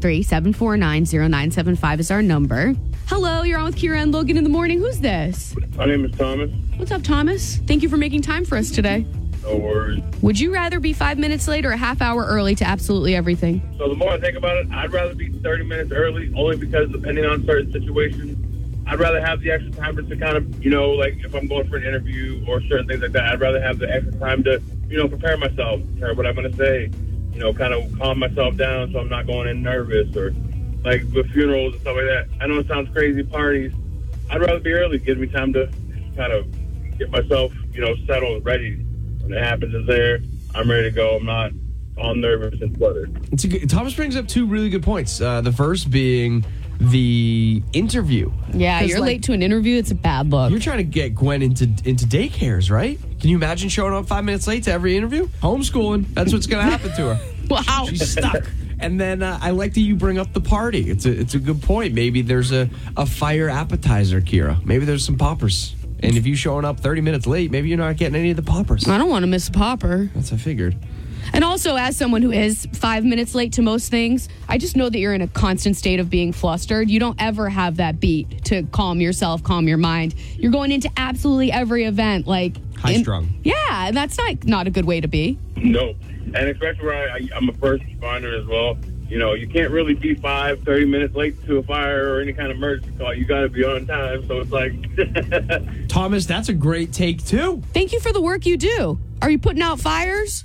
603-749-0975 is our number. Hello, you're on with Kira and Logan in the morning. Who's this? My name is Thomas. What's up, Thomas? Thank you for making time for us today. No worries. Would you rather be 5 minutes late or a half hour early to absolutely everything? So the more I think about it, I'd rather be 30 minutes early, only because depending on certain situations, I'd rather have the extra time just to kind of, like if I'm going for an interview or certain things like that, I'd rather have the extra time to, prepare myself, prepare what I'm going to say, kind of calm myself down so I'm not going in nervous or like with funerals and stuff like that. I know it sounds crazy, parties. I'd rather be early. It gives me time to kind of get myself, settled, ready. When it happens, is there. I'm ready to go. I'm not all nervous and fluttered. Thomas brings up two really good points. The first being the interview. Yeah, you're late to an interview. It's a bad look. You're trying to get Gwen into daycares, right? Can you imagine showing up 5 minutes late to every interview? Homeschooling. That's what's going to happen to her. Wow. She's stuck. And then I like that you bring up the party. It's a good point. Maybe there's a fire appetizer, Kira. Maybe there's some poppers. And if you showing up 30 minutes late, maybe you're not getting any of the poppers. I don't want to miss a popper. That's what I figured. And also, as someone who is 5 minutes late to most things, I just know that you're in a constant state of being flustered. You don't ever have that beat to calm yourself, calm your mind. You're going into absolutely every event like high-strung. Yeah, that's not a good way to be. No. And especially where I'm a first responder as well. You can't really be 30 minutes late to a fire or any kind of emergency call. You got to be on time. So it's like... Thomas, that's a great take, too. Thank you for the work you do. Are you putting out fires?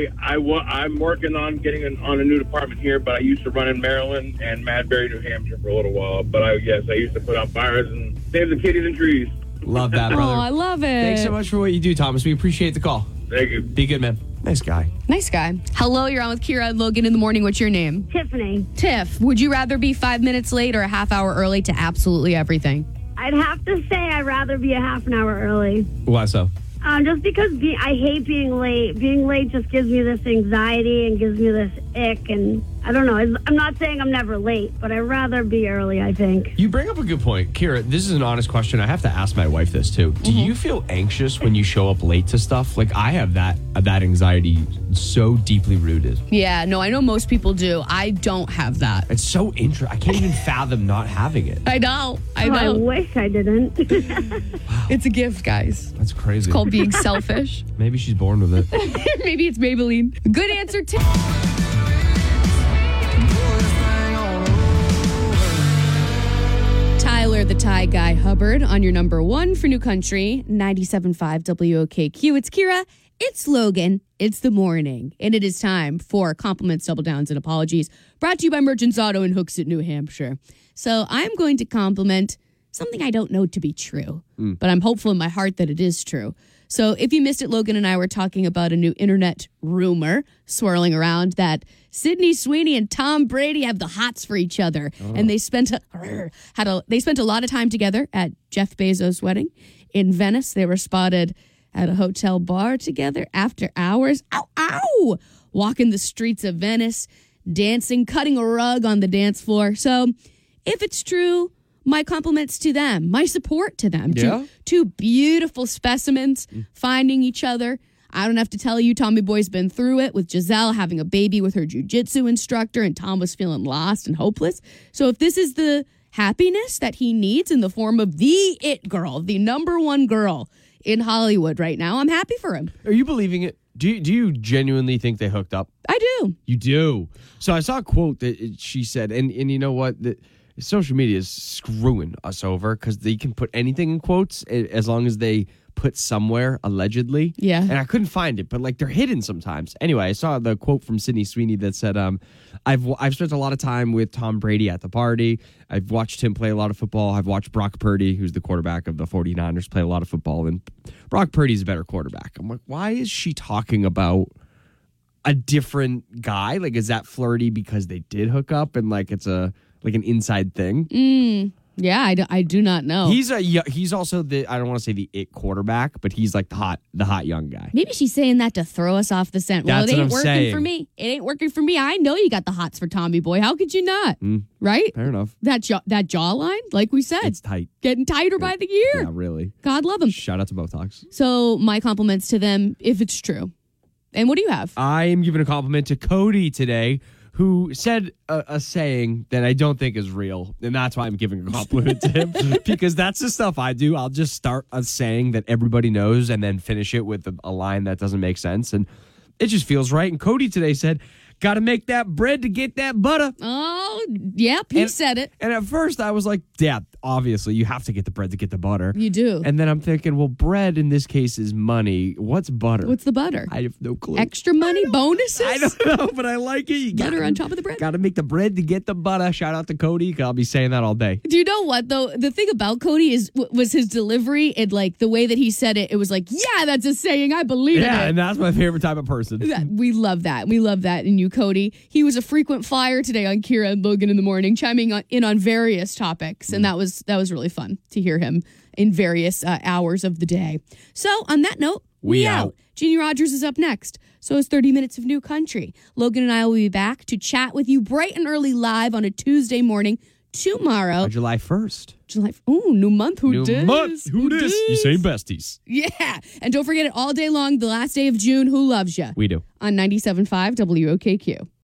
I'm working on getting on a new department here, but I used to run in Maryland and Madbury, New Hampshire for a little while. But I used to put out fires and save the kitties and trees. Love that, brother. Oh, I love it. Thanks so much for what you do, Thomas. We appreciate the call. Thank you. Be good, man. Nice guy. Nice guy. Hello, you're on with Kira and Logan in the morning. What's your name? Tiffany. Tiff, would you rather be 5 minutes late or a half hour early to absolutely everything? I'd have to say I'd rather be a half an hour early. Why so? Just because I hate being late. Being late just gives me this anxiety and gives me this ick. And I don't know. I'm not saying I'm never late, but I'd rather be early, I think. You bring up a good point. Kira, this is an honest question. I have to ask my wife this, too. Do you feel anxious when you show up late to stuff? Like, I have that anxiety so deeply rooted. Yeah, no, I know most people do. I don't have that. It's so interesting. I can't even fathom not having it. I know. I wish I didn't. It's a gift, guys. That's crazy. It's called being selfish. Maybe she's born with it. Maybe it's Maybelline. Good answer, Tim. Tyler, the Tie Guy Hubbard, on your number one for New Country, 97.5 WOKQ. It's Kira. It's Logan. It's the morning. And it is time for compliments, double downs, and apologies. Brought to you by Merchants Auto in Hooksett, New Hampshire. So I'm going to compliment something I don't know to be true, but I'm hopeful in my heart that it is true. So if you missed it, Logan and I were talking about a new internet rumor swirling around that Sydney Sweeney and Tom Brady have the hots for each other. And they spent a lot of time together at Jeff Bezos' wedding in Venice. They were spotted at a hotel bar together after hours. Ow! Walking the streets of Venice, dancing, cutting a rug on the dance floor. So if it's true, my compliments to them, my support to them. Yeah. Two beautiful specimens finding each other. I don't have to tell you, Tommy Boy's been through it with Giselle having a baby with her jiu-jitsu instructor, and Tom was feeling lost and hopeless. So if this is the happiness that he needs in the form of the it girl, the number one girl in Hollywood right now, I'm happy for him. Are you believing it? Do you genuinely think they hooked up? I do. You do. So I saw a quote that she said, and you know what? Social media is screwing us over because they can put anything in quotes as long as they put somewhere, allegedly. Yeah. And I couldn't find it, but like they're hidden sometimes. Anyway, I saw the quote from Sydney Sweeney that said, I've spent a lot of time with Tom Brady at the party. I've watched him play a lot of football. I've watched Brock Purdy, who's the quarterback of the 49ers, play a lot of football. And Brock Purdy's a better quarterback. I'm like, why is she talking about a different guy? Like, is that flirty because they did hook up and like it's an inside thing? Yeah, I do not know. He's also the, I don't want to say the it quarterback, but he's like the hot young guy. Maybe she's saying that to throw us off the scent. Well, That's it what ain't I'm working saying. for me. It ain't working for me. I know you got the hots for Tommy Boy. How could you not? Right? Fair enough. That jawline, like we said, It's tight. getting tighter by the year. Yeah, really. God love him. Shout out to Botox. So my compliments to them, if it's true. And what do you have? I am giving a compliment to Cody today, who said a saying that I don't think is real. And that's why I'm giving a compliment to him, because that's the stuff I do. I'll just start a saying that everybody knows and then finish it with a line that doesn't make sense. And it just feels right. And Cody today said, got to make that bread to get that butter. Oh, yep, he said it. And at first I was like, yeah, obviously you have to get the bread to get the butter. You do. And then I'm thinking, well, bread in this case is money. What's butter? What's the butter? I have no clue. Extra money, bonuses? I don't know, but I like it. You Butter on top of the bread? Got to make the bread to get the butter. Shout out to Cody. I'll be saying that all day. Do you know what, though? The thing about Cody was his delivery and, like, the way that he said it. It was like, yeah, that's a saying. I believe in it. Yeah, and that's my favorite type of person. We love that. We love that in you, Cody. He was a frequent flyer today on Kira and Logan in the morning, chiming in on various topics, and that was really fun to hear him in various hours of the day. So on that note, we out. Jeannie Rogers is up next. So is 30 Minutes of New Country. Logan and I will be back to chat with you bright and early live on a Tuesday morning tomorrow. July 1st. New month. Who dis? Who dis? You say besties. Yeah. And don't forget it all day long, the last day of June. Who loves you? We do. On 97.5 WOKQ.